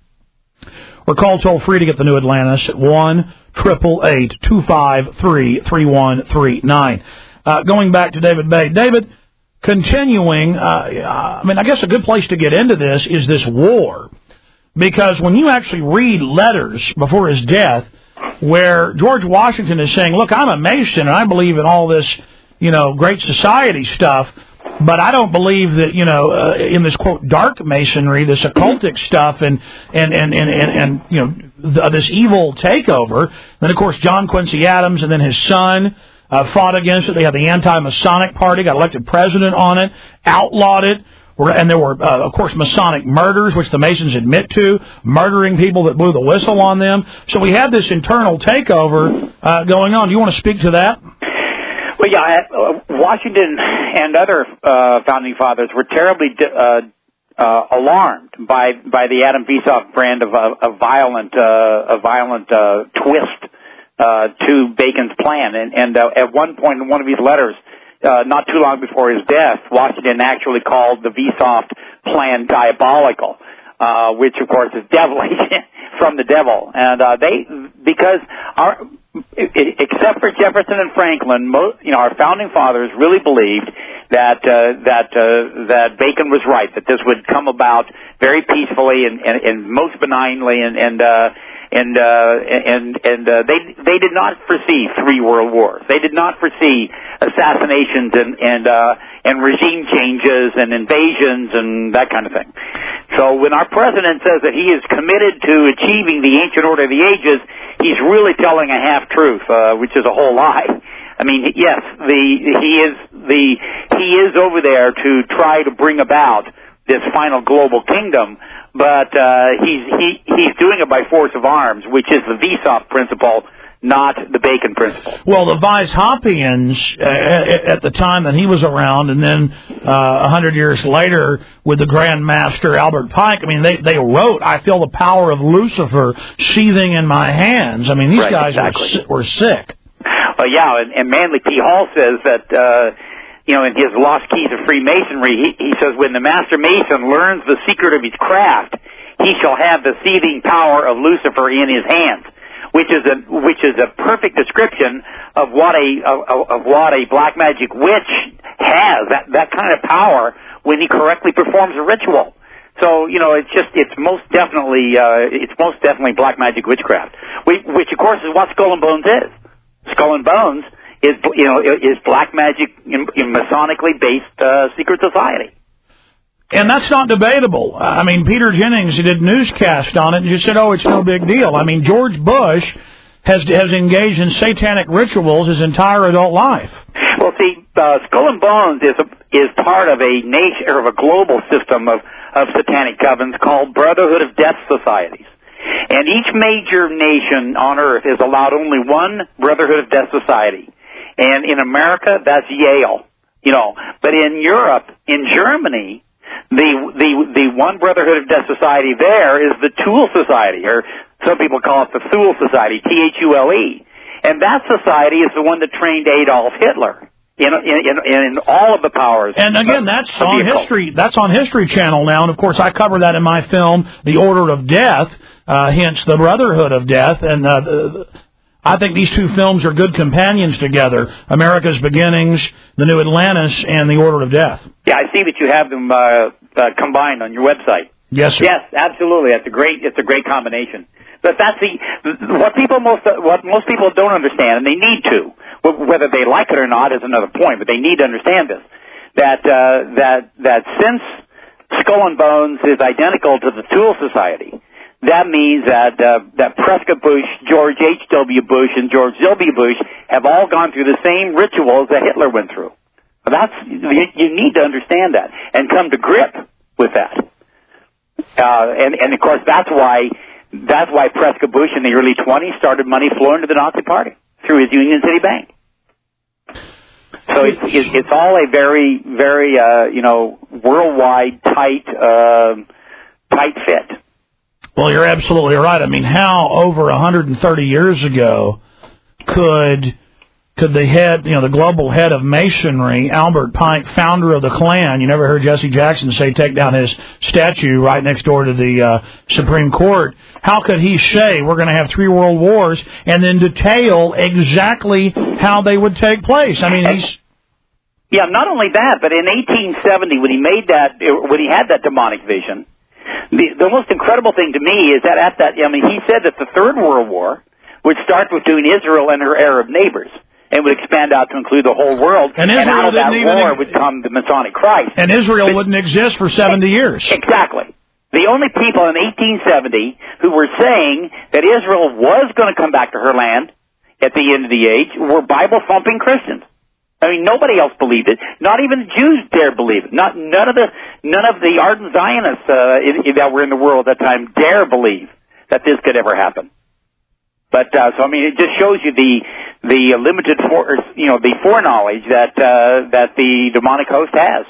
Or call toll-free to get The New Atlantis at one eight eight eight, two five three, three one three nine. Uh, going back to David Bay. David, continuing, uh, I mean, I guess a good place to get into this is this war. Because when you actually read letters before his death where George Washington is saying, look, I'm a Mason and I believe in all this, you know, great society stuff, but I don't believe that, you know, uh, in this, quote, dark masonry, this occultic stuff and, and, and, and, and, and you know, th- this evil takeover. Then, of course, John Quincy Adams and then his son uh, fought against it. They had the anti-Masonic party, got elected president on it, outlawed it. And there were, uh, of course, Masonic murders, which the Masons admit to, murdering people that blew the whistle on them. So we had this internal takeover uh, going on. Do you want to speak to that? Well, yeah, uh, Washington and other uh, founding fathers were terribly uh, uh, alarmed by by the Adam Weishaupt brand of a, a violent uh, a violent uh, twist uh, to Bacon's plan. And, and uh, at one point in one of his letters, Uh, not too long before his death, Washington actually called the Weishaupt plan diabolical, uh, which of course is devilly from the devil. And uh, they, because our, except for Jefferson and Franklin, most, you know, our founding fathers really believed that uh, that uh, that Bacon was right, that this would come about very peacefully and, and, and most benignly, and and uh, and uh, and and uh, they they did not foresee three world wars. They did not foresee assassinations and and uh, and regime changes and invasions and that kind of thing. So when our president says that he is committed to achieving the ancient order of the ages, he's really telling a half truth, uh, which is a whole lie. I mean, yes, the he is the he is over there to try to bring about this final global kingdom, but uh, he's he he's doing it by force of arms, which is the Weishaupt principle, not the Bacon principle. Well, the Weishauptians, uh, at the time that he was around, and then uh, a uh, hundred years later with the Grand Master Albert Pike, I mean, they, they wrote, I feel the power of Lucifer seething in my hands. I mean, these right, guys exactly. were, were sick. Well, yeah, and, and Manly P. Hall says that, uh, you know, in his Lost Keys of Freemasonry, he, he says, when the Master Mason learns the secret of his craft, he shall have the seething power of Lucifer in his hands. Which is a which is a perfect description of what a of, of what a black magic witch has, that that kind of power when he correctly performs a ritual. So you know, it's just it's most definitely uh, it's most definitely black magic witchcraft, which, which of course is what Skull and Bones is. Skull and Bones is you know is black magic in, in Masonically based uh, secret society. And that's not debatable. I mean, Peter Jennings, he did newscast on it and just said, oh, it's no big deal. I mean, George Bush has has engaged in satanic rituals his entire adult life. Well, see, uh, Skull and Bones is a, is part of a nation or of a global system of, of satanic covens called Brotherhood of Death Societies. And each major nation on earth is allowed only one Brotherhood of Death Society. And in America, that's Yale. You know, but in Europe, in Germany, The, the, the one Brotherhood of Death Society there is the Thule Society, or some people call it the Thule Society, T H U L E. And that society is the one that trained Adolf Hitler in, in, in, in all of the powers. And again, of, that's of on History, that's on History Channel now. And of course, I cover that in my film, The Order of Death, uh, hence the Brotherhood of Death. And, uh, the, I think these two films are good companions together, America's Beginnings, The New Atlantis, and The Order of Death. Yeah, I see that you have them uh, uh, combined on your website. Yes, sir. Yes, absolutely. That's a great. It's a great combination. But that's the what people most what most people don't understand, and they need to. Whether they like it or not is another point, but they need to understand this. That uh, that that since Skull and Bones is identical to the Thule Society, that means that uh, that Prescott Bush, George H W. Bush, and George W. Bush have all gone through the same rituals that Hitler went through. That's you, you need to understand that and come to grip with that. Uh, and, and of course, that's why that's why Prescott Bush in the early twenties started money flowing to the Nazi Party through his Union City Bank. So it's it's, it's all a very very uh, you know worldwide tight uh, tight fit. Well, you're absolutely right. I mean, how over one hundred thirty years ago could could the head, you know, the global head of Masonry, Albert Pike, founder of the Klan, you never heard Jesse Jackson say take down his statue right next door to the uh, Supreme Court, how could he say we're going to have three world wars and then detail exactly how they would take place? I mean, he's... Yeah, not only that, but in eighteen seventy, when he made that, when he had that demonic vision, the, the most incredible thing to me is that at that, I mean, he said that the Third World War would start between Israel and her Arab neighbors, and would expand out to include the whole world. And, and out of that even war would come the Masonic Christ. And Israel but, wouldn't exist for seventy years. Exactly. The only people in eighteen seventy who were saying that Israel was going to come back to her land at the end of the age were Bible-thumping Christians. I mean, nobody else believed it. Not even the Jews dared believe it. Not none of the none of the ardent Zionists uh, in, in, that were in the world at that time dare believe that this could ever happen. But uh, so I mean, it just shows you the the limited, for, you know, the foreknowledge that uh, that the demonic host has,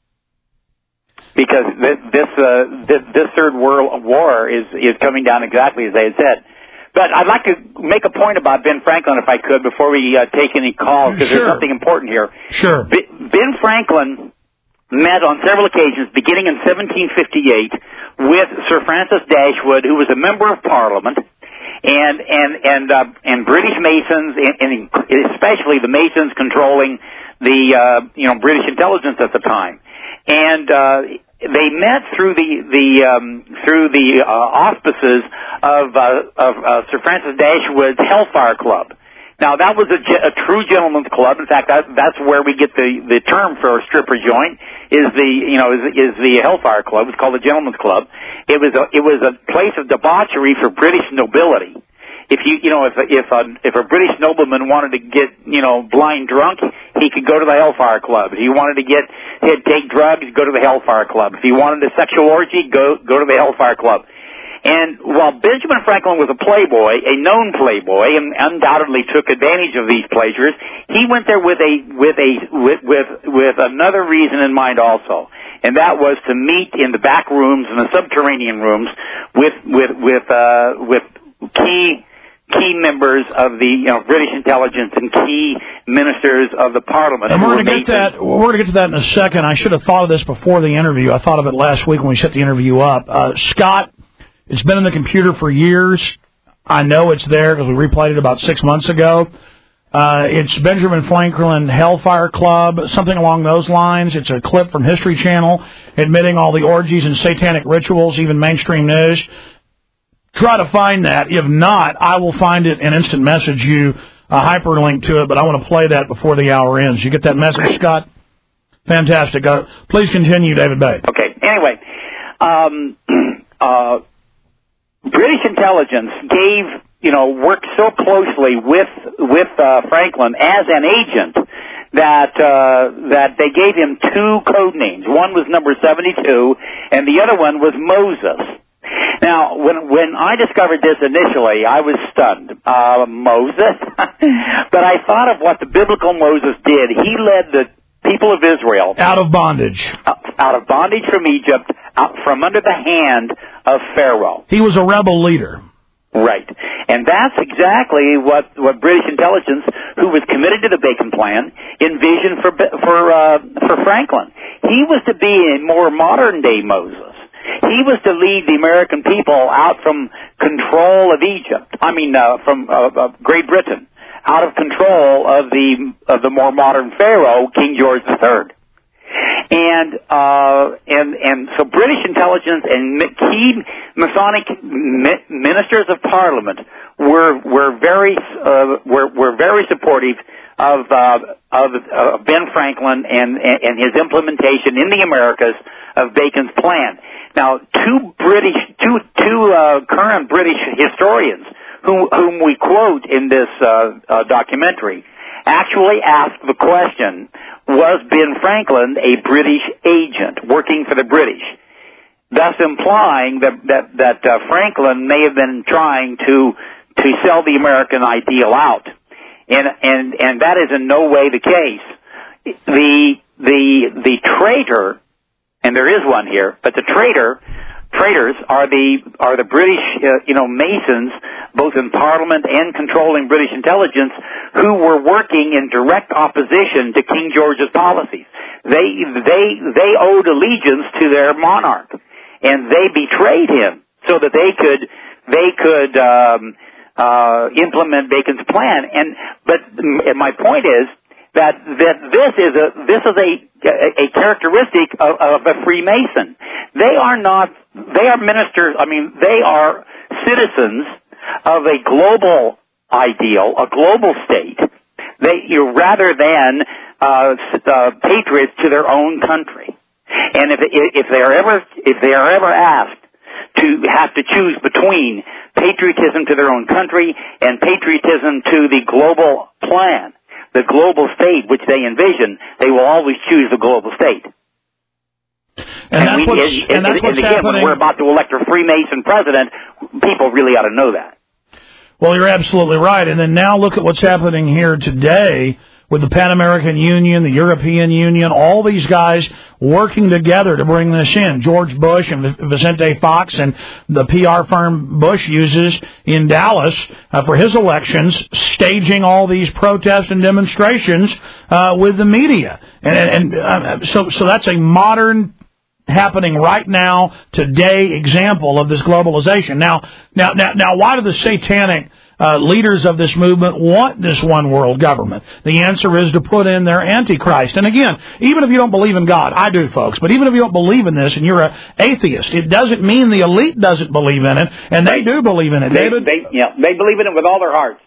because this this, uh, this this third world war is is coming down exactly as they had said. But I'd like to make a point about Ben Franklin, if I could, before we uh, take any calls, because sure. there's something important here. Sure. B- Ben Franklin met on several occasions, beginning in seventeen fifty-eight, with Sir Francis Dashwood, who was a member of Parliament. And and and uh, and British Masons, and, and especially the Masons controlling the uh, you know British intelligence at the time, and uh, they met through the the um, through the uh, auspices of uh, of uh, Sir Francis Dashwood's Hellfire Club. Now that was a, a true gentleman's club. In fact, that, that's where we get the the term for a stripper joint. Is the you know is, is the Hellfire Club? It's called the Gentleman's Club. It was a it was a place of debauchery for British nobility. If you you know if if a if a British nobleman wanted to get you know blind drunk, he could go to the Hellfire Club. If he wanted to get he'd take drugs, go to the Hellfire Club. If he wanted a sexual orgy, go go to the Hellfire Club. And while Benjamin Franklin was a playboy, a known playboy, and undoubtedly took advantage of these pleasures, he went there with a with a with with, with another reason in mind also, and that was to meet in the back rooms and the subterranean rooms with with with uh, with key key members of the you know British intelligence and key ministers of the Parliament. And we're going to get that. We're going to get to that in a second. I should have thought of this before the interview. I thought of it last week when we set the interview up. Uh, Scott. It's been in the computer for years. I know it's there because we replayed it about six months ago. Uh, it's Benjamin Franklin Hellfire Club, something along those lines. It's a clip from History Channel admitting all the orgies and satanic rituals, even mainstream news. Try to find that. If not, I will find it and instant message you a hyperlink to it, but I want to play that before the hour ends. You get that message, Scott? Fantastic. Uh, please continue, David Bay. Okay. Anyway, um, uh, British intelligence gave, you know, worked so closely with with uh, Franklin as an agent that uh, that they gave him two code names. One was number seventy-two, and the other one was Moses. Now, when when I discovered this initially, I was stunned. Uh, Moses, but I thought of what the biblical Moses did. He led the people of Israel out of bondage, out of bondage from Egypt, out from under the hand of Pharaoh. He was a rebel leader. Right. And that's exactly what, what British intelligence, who was committed to the Bacon Plan, envisioned for for uh, for Franklin. He was to be a more modern-day Moses. He was to lead the American people out from control of Egypt. I mean, uh, from uh, uh, Great Britain, out of control of the of the more modern Pharaoh, King George the Third. And uh, and and so British intelligence and key Masonic mi- ministers of Parliament were were very uh, were were very supportive of uh, of uh, Ben Franklin and and his implementation in the Americas of Bacon's plan. Now, two British, two two uh, current British historians, whom whom we quote in this uh, uh, documentary, actually asked the question: was Ben Franklin a British agent working for the British? Thus implying that that that uh, Franklin may have been trying to to sell the American ideal out, and and and that is in no way the case. The the the traitor. And there is one here, but the traitor, traitors are the are the British, uh, you know, Masons, both in Parliament and controlling British intelligence, who were working in direct opposition to King George's policies. They they they owed allegiance to their monarch, and they betrayed him so that they could they could um, uh, implement Bacon's plan. And but my point is that that this is a this is a a characteristic of, of a Freemason. They are not they are ministers. I mean, they are citizens of a global ideal, a global state. They you rather than uh, uh, patriots to their own country. And if if they are ever if they are ever asked to have to choose between patriotism to their own country and patriotism to the global plan, the global state which they envision, they will always choose the global state. And, and that's we, what's, and, and that's and what's again, happening. When we're about to elect a Freemason president, people really ought to know that. Well, you're absolutely right. And then now look at what's happening here today with the Pan American Union, the European Union, all these guys working together to bring this in. George Bush and Vicente Fox and the P R firm Bush uses in Dallas uh, for his elections, staging all these protests and demonstrations uh, with the media. And, and uh, so, so that's a modern, happening right now, today example of this globalization. Now, now, now, now, why do the satanic Uh, leaders of this movement want this one world government? The answer is to put in their Antichrist. And again, even if you don't believe in God, I do, folks, but even if you don't believe in this and you're an atheist, it doesn't mean the elite doesn't believe in it, and they do believe in it. They, David? they, yeah, they believe in it with all their hearts.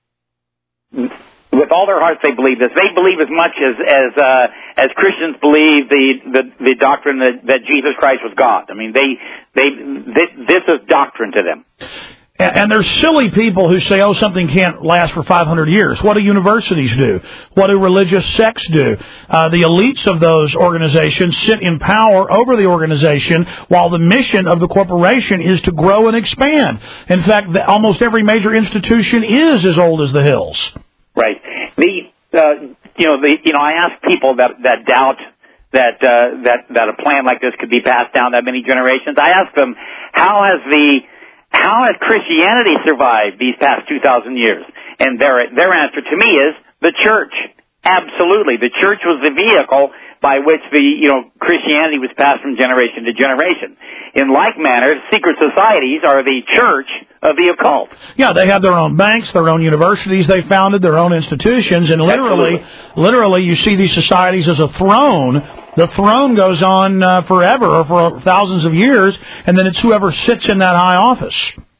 With all their hearts, they believe this. They believe as much as as uh, as Christians believe the the, the doctrine that, that Jesus Christ was God. I mean, they they, they this is doctrine to them. And there's silly people who say, oh, something can't last for five hundred years. What do universities do? What do religious sects do? Uh, the elites of those organizations sit in power over the organization, while the mission of the corporation is to grow and expand. In fact, the, almost every major institution is as old as the hills. Right. The uh, you know the you know I ask people that that doubt that uh, that that a plan like this could be passed down that many generations. I ask them, how has the How has Christianity survived these past two thousand years? And their their answer to me is the church. Absolutely. The church was the vehicle by which the, you know, Christianity was passed from generation to generation. In like manner, secret societies are the church of the occult. Yeah, they have their own banks, their own universities they founded, their own institutions, and literally, Absolutely. literally you see these societies as a throne. The throne goes on uh, forever, or for thousands of years, and then it's whoever sits in that high office.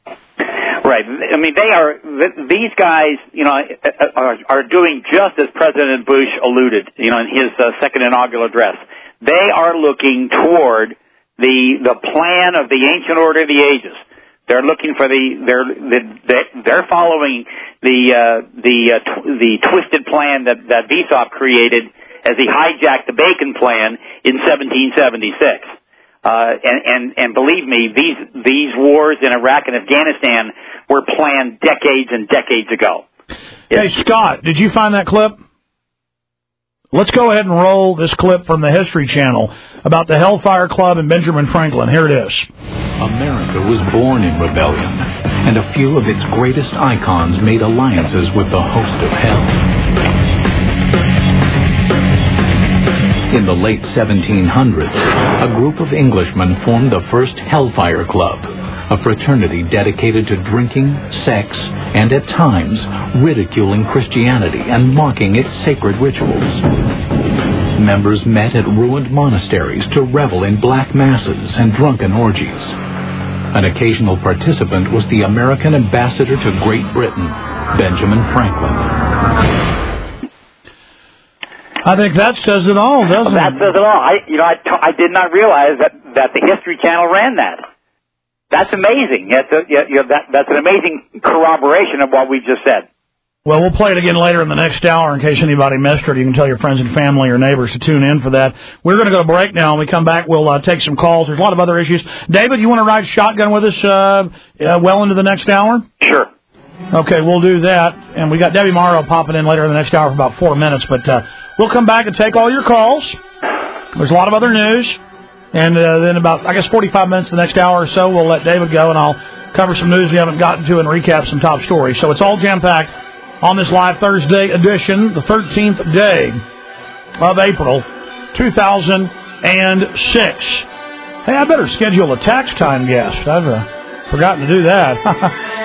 Right. I mean, they are, these guys, you know, are, are doing just as President Bush alluded, you know, in his uh, second inaugural address. They are looking toward the the plan of the ancient order of the ages. They're looking for the, they're, the, they're following the, uh, the, uh, tw- the twisted plan that, that Vsaup created as he hijacked the Bacon plan in seventeen seventy-six. Uh, and, and, and believe me, these, these wars in Iraq and Afghanistan were planned decades and decades ago. Hey, Scott, did you find that clip? Let's go ahead and roll this clip from the History Channel about the Hellfire Club and Benjamin Franklin. Here it is. America was born in rebellion, and a few of its greatest icons made alliances with the host of hell. In the late seventeen hundreds, a group of Englishmen formed the first Hellfire Club, a fraternity dedicated to drinking, sex, and at times ridiculing Christianity and mocking its sacred rituals. Members met at ruined monasteries to revel in black masses and drunken orgies. An occasional participant was the American ambassador to Great Britain, Benjamin Franklin. I think that says it all, doesn't well, that it? That says it all. I, you know, I, t- I did not realize that, that the History Channel ran that. That's amazing. That's, a, you know, that, that's an amazing corroboration of what we just said. Well, we'll play it again later in the next hour in case anybody missed it. You can tell your friends and family or neighbors to tune in for that. We're going to go to break now. When we come back, we'll uh, take some calls. There's a lot of other issues. David, you want to ride shotgun with us uh, uh, well into the next hour? Sure. Okay, we'll do that. And we got Debbie Morrow popping in later in the next hour for about four minutes. But uh, we'll come back and take all your calls. There's a lot of other news. And uh, then about, I guess, forty-five minutes the next hour or so, we'll let David go, and I'll cover some news we haven't gotten to and recap some top stories. So it's all jam-packed on this live Thursday edition, the thirteenth day of April, two thousand six. Hey, I better schedule a tax time guest. I've uh, forgotten to do that.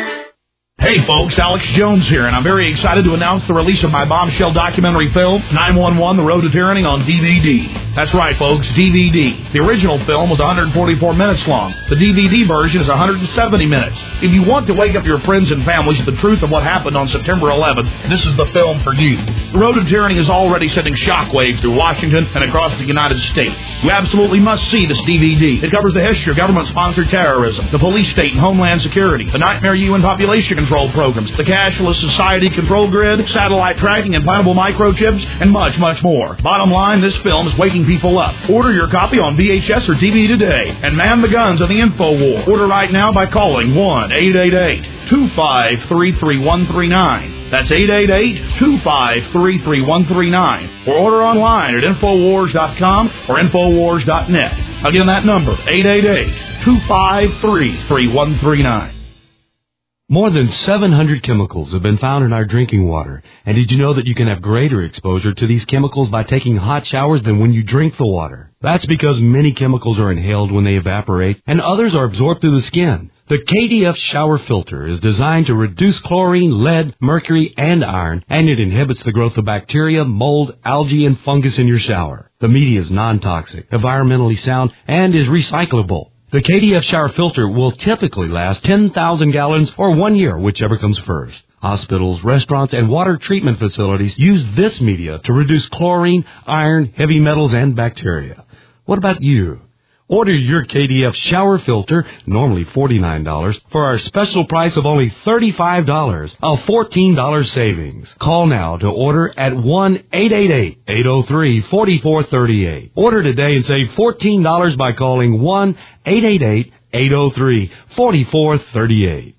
Hey folks, Alex Jones here, and I'm very excited to announce the release of my bombshell documentary film, nine one one, The Road to Tyranny, on D V D. That's right folks, D V D. The original film was one hundred forty-four minutes long. The D V D version is one hundred seventy minutes. If you want to wake up your friends and families to the truth of what happened on September eleventh, this is the film for you. The Road to Tyranny is already sending shockwaves through Washington and across the United States. You absolutely must see this D V D. It covers the history of government-sponsored terrorism, the police state and homeland security, the nightmare U N population control programs, the cashless society control grid, satellite tracking, implantable microchips, and much, much more. Bottom line, this film is waking people up. Order your copy on V H S or D V D today, and man the guns of the info war. Order right now by calling one eight eight eight, two five three, three one three nine. That's eight eight eight, two five three, three one three nine. Or order online at infowars dot com or infowars dot net. Again, that number, eight eight eight, two five three, three one three nine. More than seven hundred chemicals have been found in our drinking water. And did you know that you can have greater exposure to these chemicals by taking hot showers than when you drink the water? That's because many chemicals are inhaled when they evaporate, and others are absorbed through the skin. The K D F shower filter is designed to reduce chlorine, lead, mercury, and iron, and it inhibits the growth of bacteria, mold, algae, and fungus in your shower. The media is non-toxic, environmentally sound, and is recyclable. The K D F shower filter will typically last ten thousand gallons or one year, whichever comes first. Hospitals, restaurants, and water treatment facilities use this media to reduce chlorine, iron, heavy metals, and bacteria. What about you? Order your K D F shower filter, normally forty-nine dollars, for our special price of only thirty-five dollars, a fourteen dollars savings. Call now to order at one eight eight eight, eight oh three, four four three eight. Order today and save fourteen dollars by calling one eight eight eight, eight oh three, four four three eight.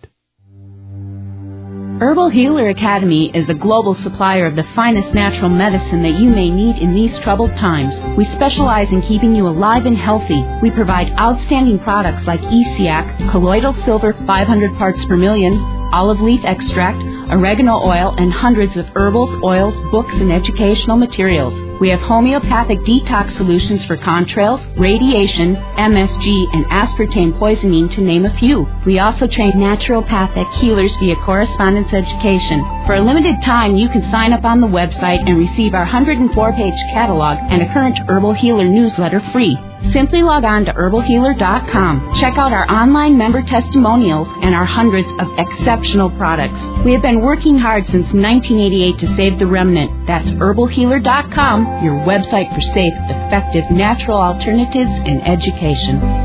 Herbal Healer Academy is a global supplier of the finest natural medicine that you may need in these troubled times. We specialize in keeping you alive and healthy. We provide outstanding products like E C A C, colloidal silver five hundred parts per million, olive leaf extract, oregano oil, and hundreds of herbals, oils, books, and educational materials. We have homeopathic detox solutions for contrails, radiation, M S G, and aspartame poisoning, to name a few. We also train naturopathic healers via correspondence education. For a limited time, you can sign up on the website and receive our one hundred four page catalog and a current Herbal Healer newsletter free. Simply log on to herbal healer dot com. Check out our online member testimonials and our hundreds of exceptional products. We have been working hard since nineteen eighty-eight to save the remnant. That's herbal healer dot com, your website for safe, effective, natural alternatives and education.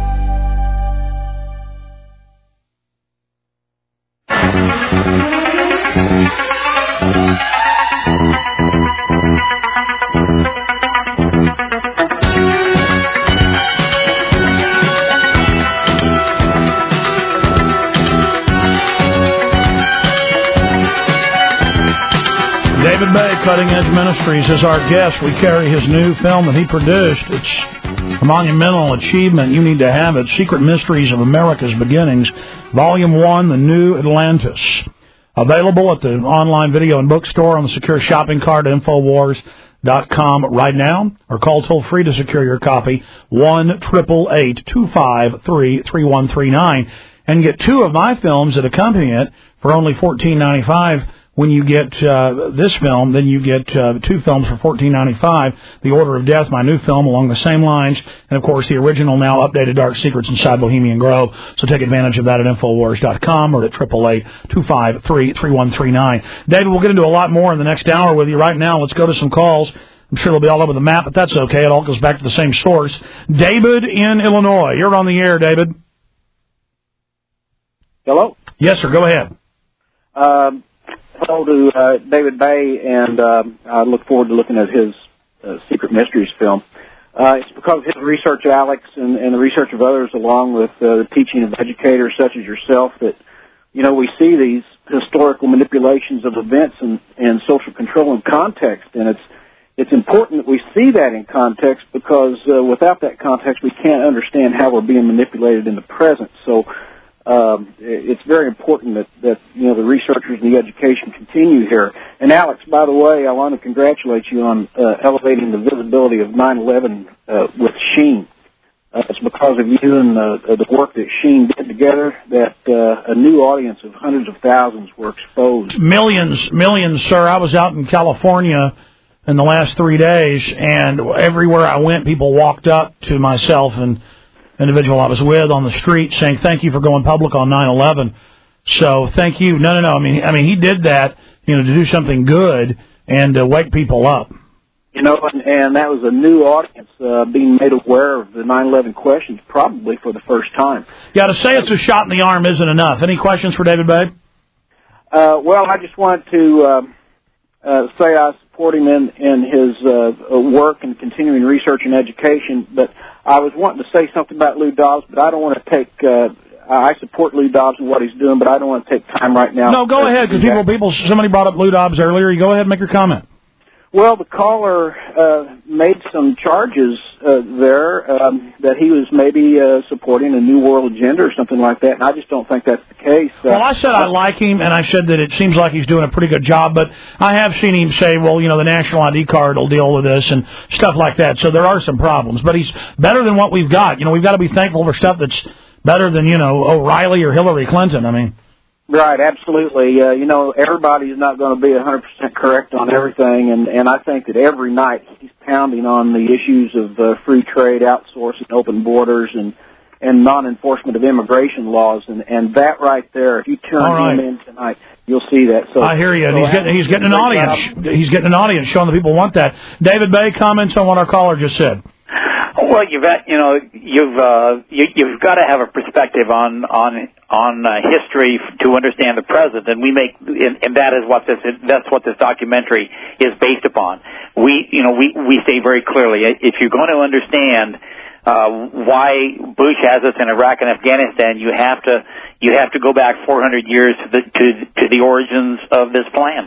David Bay, Cutting Edge Ministries, is our guest. We carry his new film that he produced. It's a monumental achievement. You need to have it. Secret Mysteries of America's Beginnings, Volume one, The New Atlantis. Available at the online video and bookstore, on the secure shopping cart at infowars dot com right now, or call toll free to secure your copy, one eight eight eight, two five three, three one three nine, and get two of my films that accompany it for only fourteen ninety-five. When you get uh, this film, then you get uh, two films for fourteen ninety-five. The Order of Death, my new film, along the same lines, and of course the original, now updated, Dark Secrets Inside Bohemian Grove. So take advantage of that at infowars dot com or at eight eight eight, two five three, three one three nine. David, we'll get into a lot more in the next hour with you. Right now, let's go to some calls. I'm sure they'll be all over the map, but that's okay. It all goes back to the same source. David in Illinois. You're on the air, David. Hello? Yes, sir. Go ahead. Um, hello to uh, David Bay, and um, I look forward to looking at his uh, Secret Mysteries film. Uh, it's because of his research, Alex, and, and the research of others, along with uh, the teaching of educators such as yourself, that, you know, we see these historical manipulations of events and, and social control in context, and it's It's important that we see that in context, because uh, without that context, we can't understand how we're being manipulated in the present. So um, it's very important that, that, you know, the researchers and the education continue here. And, Alex, by the way, I want to congratulate you on uh, elevating the visibility of nine eleven uh, with Sheen. Uh, it's because of you and the, the work that Sheen did together that uh, a new audience of hundreds of thousands were exposed. Millions, millions, sir. I was out in California in the last three days, and everywhere I went, people walked up to myself and individual I was with on the street saying, "Thank you for going public on nine eleven." So thank you. No, no, no. I mean, I mean, he did that, you know, to do something good and to wake people up. You know, and, and that was a new audience uh, being made aware of the nine eleven questions, probably for the first time. Yeah, to say it's a shot in the arm isn't enough. Any questions for David Bay? Uh, well, I just wanted to uh, uh, say I support him in, in his uh, work and continuing research and education, but I was wanting to say something about Lou Dobbs, but I don't want to take... Uh, I support Lou Dobbs and what he's doing, but I don't want to take time right now. No, go ahead, because people, people, somebody brought up Lou Dobbs earlier. You go ahead and make your comment. Well, the caller uh, made some charges uh, there um, that he was maybe uh, supporting a New World agenda or something like that, and I just don't think that's the case. Uh, well, I said I like him, and I said that it seems like he's doing a pretty good job, but I have seen him say, well, you know, the national I D card will deal with this and stuff like that, so there are some problems. But he's better than what we've got. You know, we've got to be thankful for stuff that's better than, you know, O'Reilly or Hillary Clinton. I mean... Right, absolutely. Uh, you know, everybody is not going to be one hundred percent correct on everything, and, and I think that every night he's pounding on the issues of uh, free trade, outsourcing, open borders, and, and non-enforcement of immigration laws, and, and that right there, if you turn right. him in tonight, you'll see that. So I hear you. So he's getting he's getting an audience. Job. He's getting an audience showing the people want that. David Bay, comments on what our caller just said. Well, you've got, you know, you've uh, you, you've got to have a perspective on on on uh, history to understand the present, and we make, and, and that is what this that's what this documentary is based upon. We, you know, we we say very clearly, if you're going to understand uh, why Bush has us in Iraq and Afghanistan, you have to you have to go back four hundred years to the to, to the origins of this plan.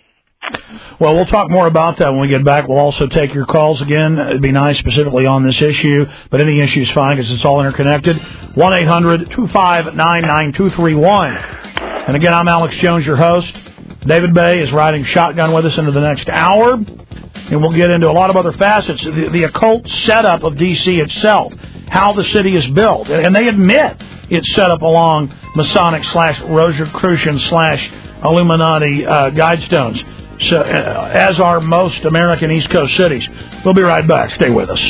Well, we'll talk more about that when we get back. We'll also take your calls again. It'd be nice specifically on this issue, but any issue is fine because it's all interconnected. one eight hundred two five nine nine two three one. And again, I'm Alex Jones, your host. David Bay is riding shotgun with us into the next hour, and we'll get into a lot of other facets. The, the occult setup of D C itself, how the city is built, and they admit it's set up along Masonic slash Rosicrucian slash Illuminati uh, guidestones. So, uh, as are most American East Coast cities. We'll be right back. Stay with us.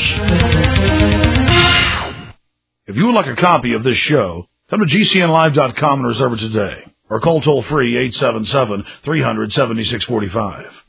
If you would like a copy of this show, come to G C N live dot com and reserve it today. Or call toll-free eight seven seven, three hundred, seventy-six forty-five.